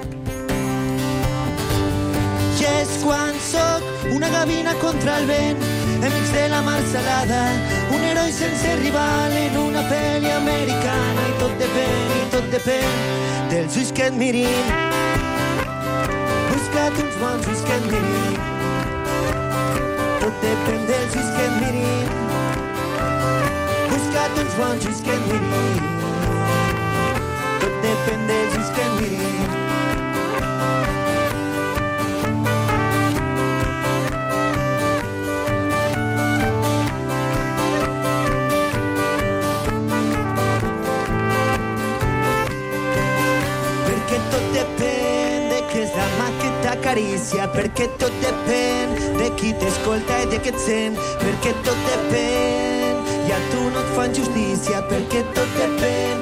I és quan sóc una gavina contra el vent, enmig de la mar salada, un heroi sense rival en una pel·li americana. I tot depèn dels ulls que et mirin. Busca't uns bons ulls que et mirin. Tot depèn dels ulls que et mirin. Busca't uns bons ulls que et mirin. Tot depèn dels ulls que et mirin. Perquè tot depèn de què és la mà que t'acaricia, perquè tot depèn de qui t'escolta i de què et sent, perquè tot depèn i a tu no et fan justícia, perquè tot depèn,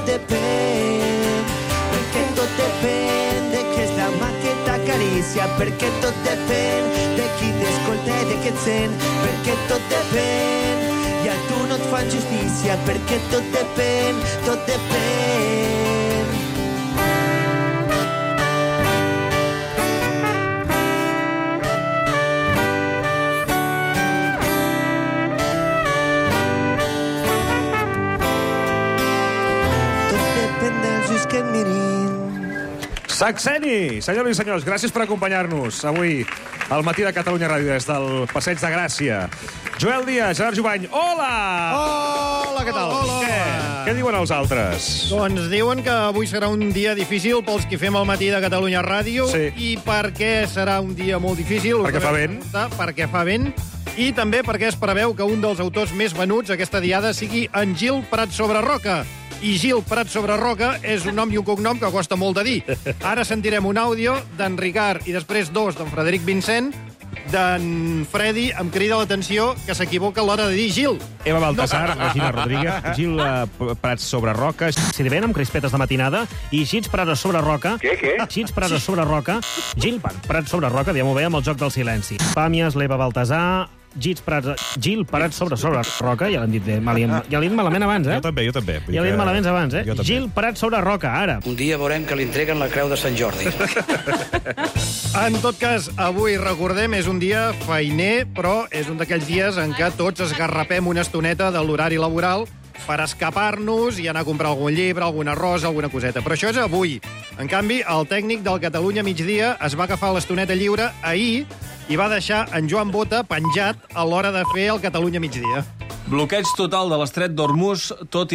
perquè tot depèn de què és la mà que t'acaricia, perquè tot depèn de qui t'escolta i de què et sent, perquè tot depèn i a tu no et fan justícia, perquè tot depèn, tot depèn. Saxeni! Senyors i senyors, gràcies per acompanyar-nos avui al matí de Catalunya Ràdio des del Passeig de Gràcia. Joel Díaz, Gerard Jubany, hola! Hola, què tal? Hola! Què diuen els altres? Doncs diuen que avui serà un dia difícil pels que fem el matí de Catalunya Ràdio. Sí. I per què serà un dia molt difícil? Perquè fa vent. Perquè fa vent. I també perquè es preveu que un dels autors més venuts aquesta diada sigui en Gil Prat sobre Roca. I Gil Prat sobre Roca és un nom i un cognom que costa molt de dir. Ara sentirem un àudio d'en Ricard i després 2 d'en Frederic Vincent. D'en Freddy em crida l'atenció que s'equivoca a l'hora de dir Gil. Eva Baltasar, Regina Rodríguez, Gil Prats sobre Roca, Sirvent amb crispetes de matinada i Gil Prats sobre Roca. Què? Gil Prats sobre Roca, Gil Prats sobre Roca, diguem-ho bé, amb el joc del silenci. Pàmies, l'Eva Baltasar, Gil Prats sobre Roca, ja l'han dit bé. Ja l'he dit malament abans, Jo també. Ja l'he dit malament abans, Gil Prats sobre Roca, ara. Un dia veurem que li entreguen la creu de Sant Jordi. En tot cas, avui, recordem, és un dia feiner, però és un d'aquells dies en què tots esgarrapem una estoneta de l'horari laboral per escapar-nos i anar a comprar algun llibre, alguna rosa, alguna coseta. Però això és avui. En canvi, el tècnic del Catalunya Migdia es va agafar l'estoneta lliure ahir i va deixar en Joan Bota penjat a l'hora de fer el Catalunya Migdia. Bloqueig total de l'estret d'Hormuz, tot